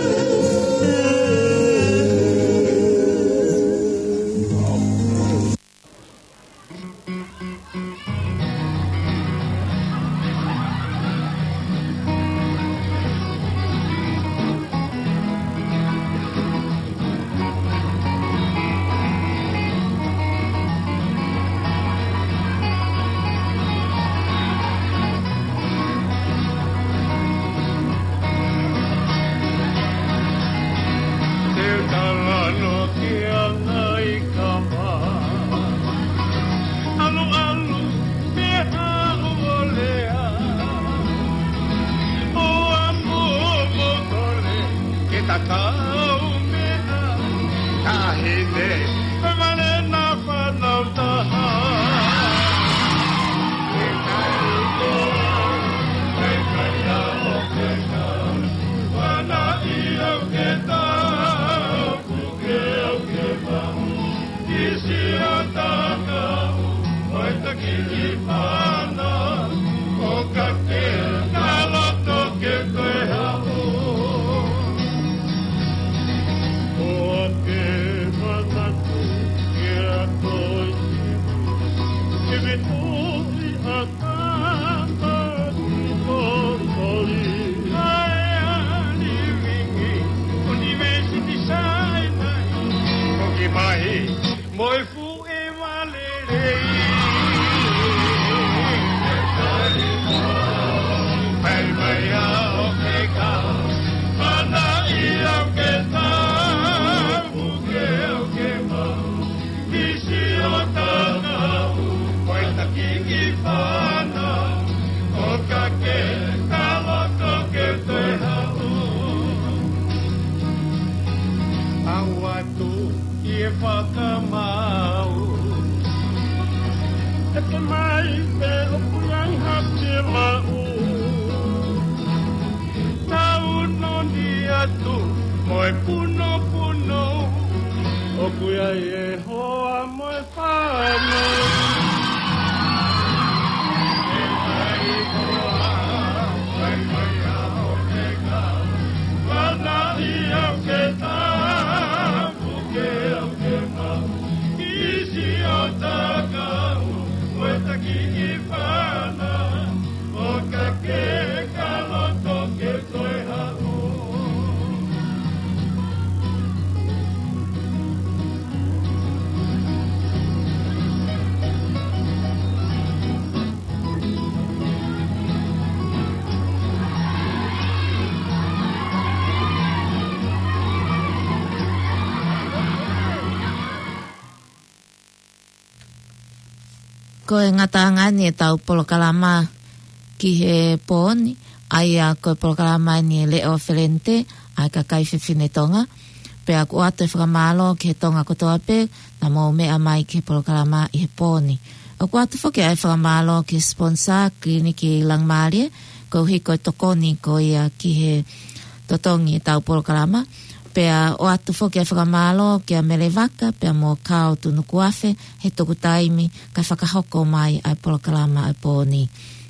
Ko e ngata ngani e tau polokalama ki he pōni, ai a ko e polokalama ni e leo whelente, ai ka kai whiwhine tonga, pe a ko atu e whakamalo ki he tonga kotoa pe, na mō mea mai ki he polokalama i he pōni. O ko atu whoke ai whakamalo ki sponsor kliniki i Langmarie, ko hiko e tokoni ko ia ki he totongi e tau polokalama, pea o atu whoke e whakamalo ki a Merewaka, pea mō kao tunu kuafe, he toku taimi, ka whakahoko mai ai polokalama ai pōni.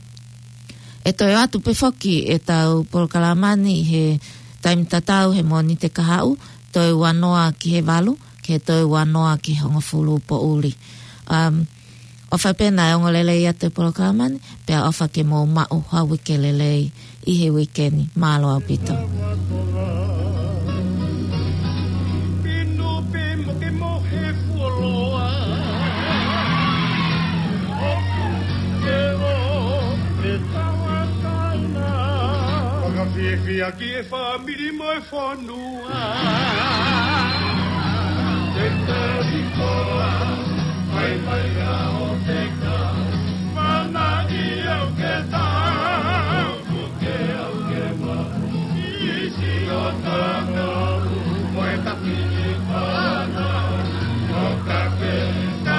E toi atu pe whoki e tau polokalamani he taimi tatau he mōni te kahau, toi wanoa ki he walu, ki he toi wanoa ki hongofulu po uli. Um, ofa pena e ongolelei atu polokalamani, pea ofa ke mō mau hawike lelei i he wikeni, malo au pito. Fia ki e whamiri mo e whanua. Te tari koa, mai mai a o te ka. Mana i au ke tau, puke au ke ma. Isi o tāna, mo e taki i whana. O ka ke ka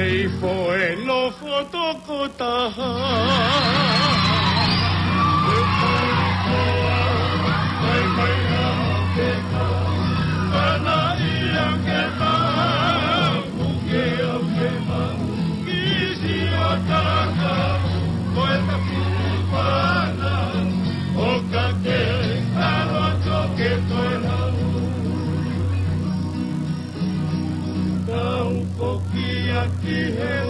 Ai foi no fotokotaha. Ai mai na ke ka. Ana ia ke ka. Uke o ke ma. Kisi o taka. Koe ka pupana. O ka ke. Aro toke toi hau. Kau koki aki he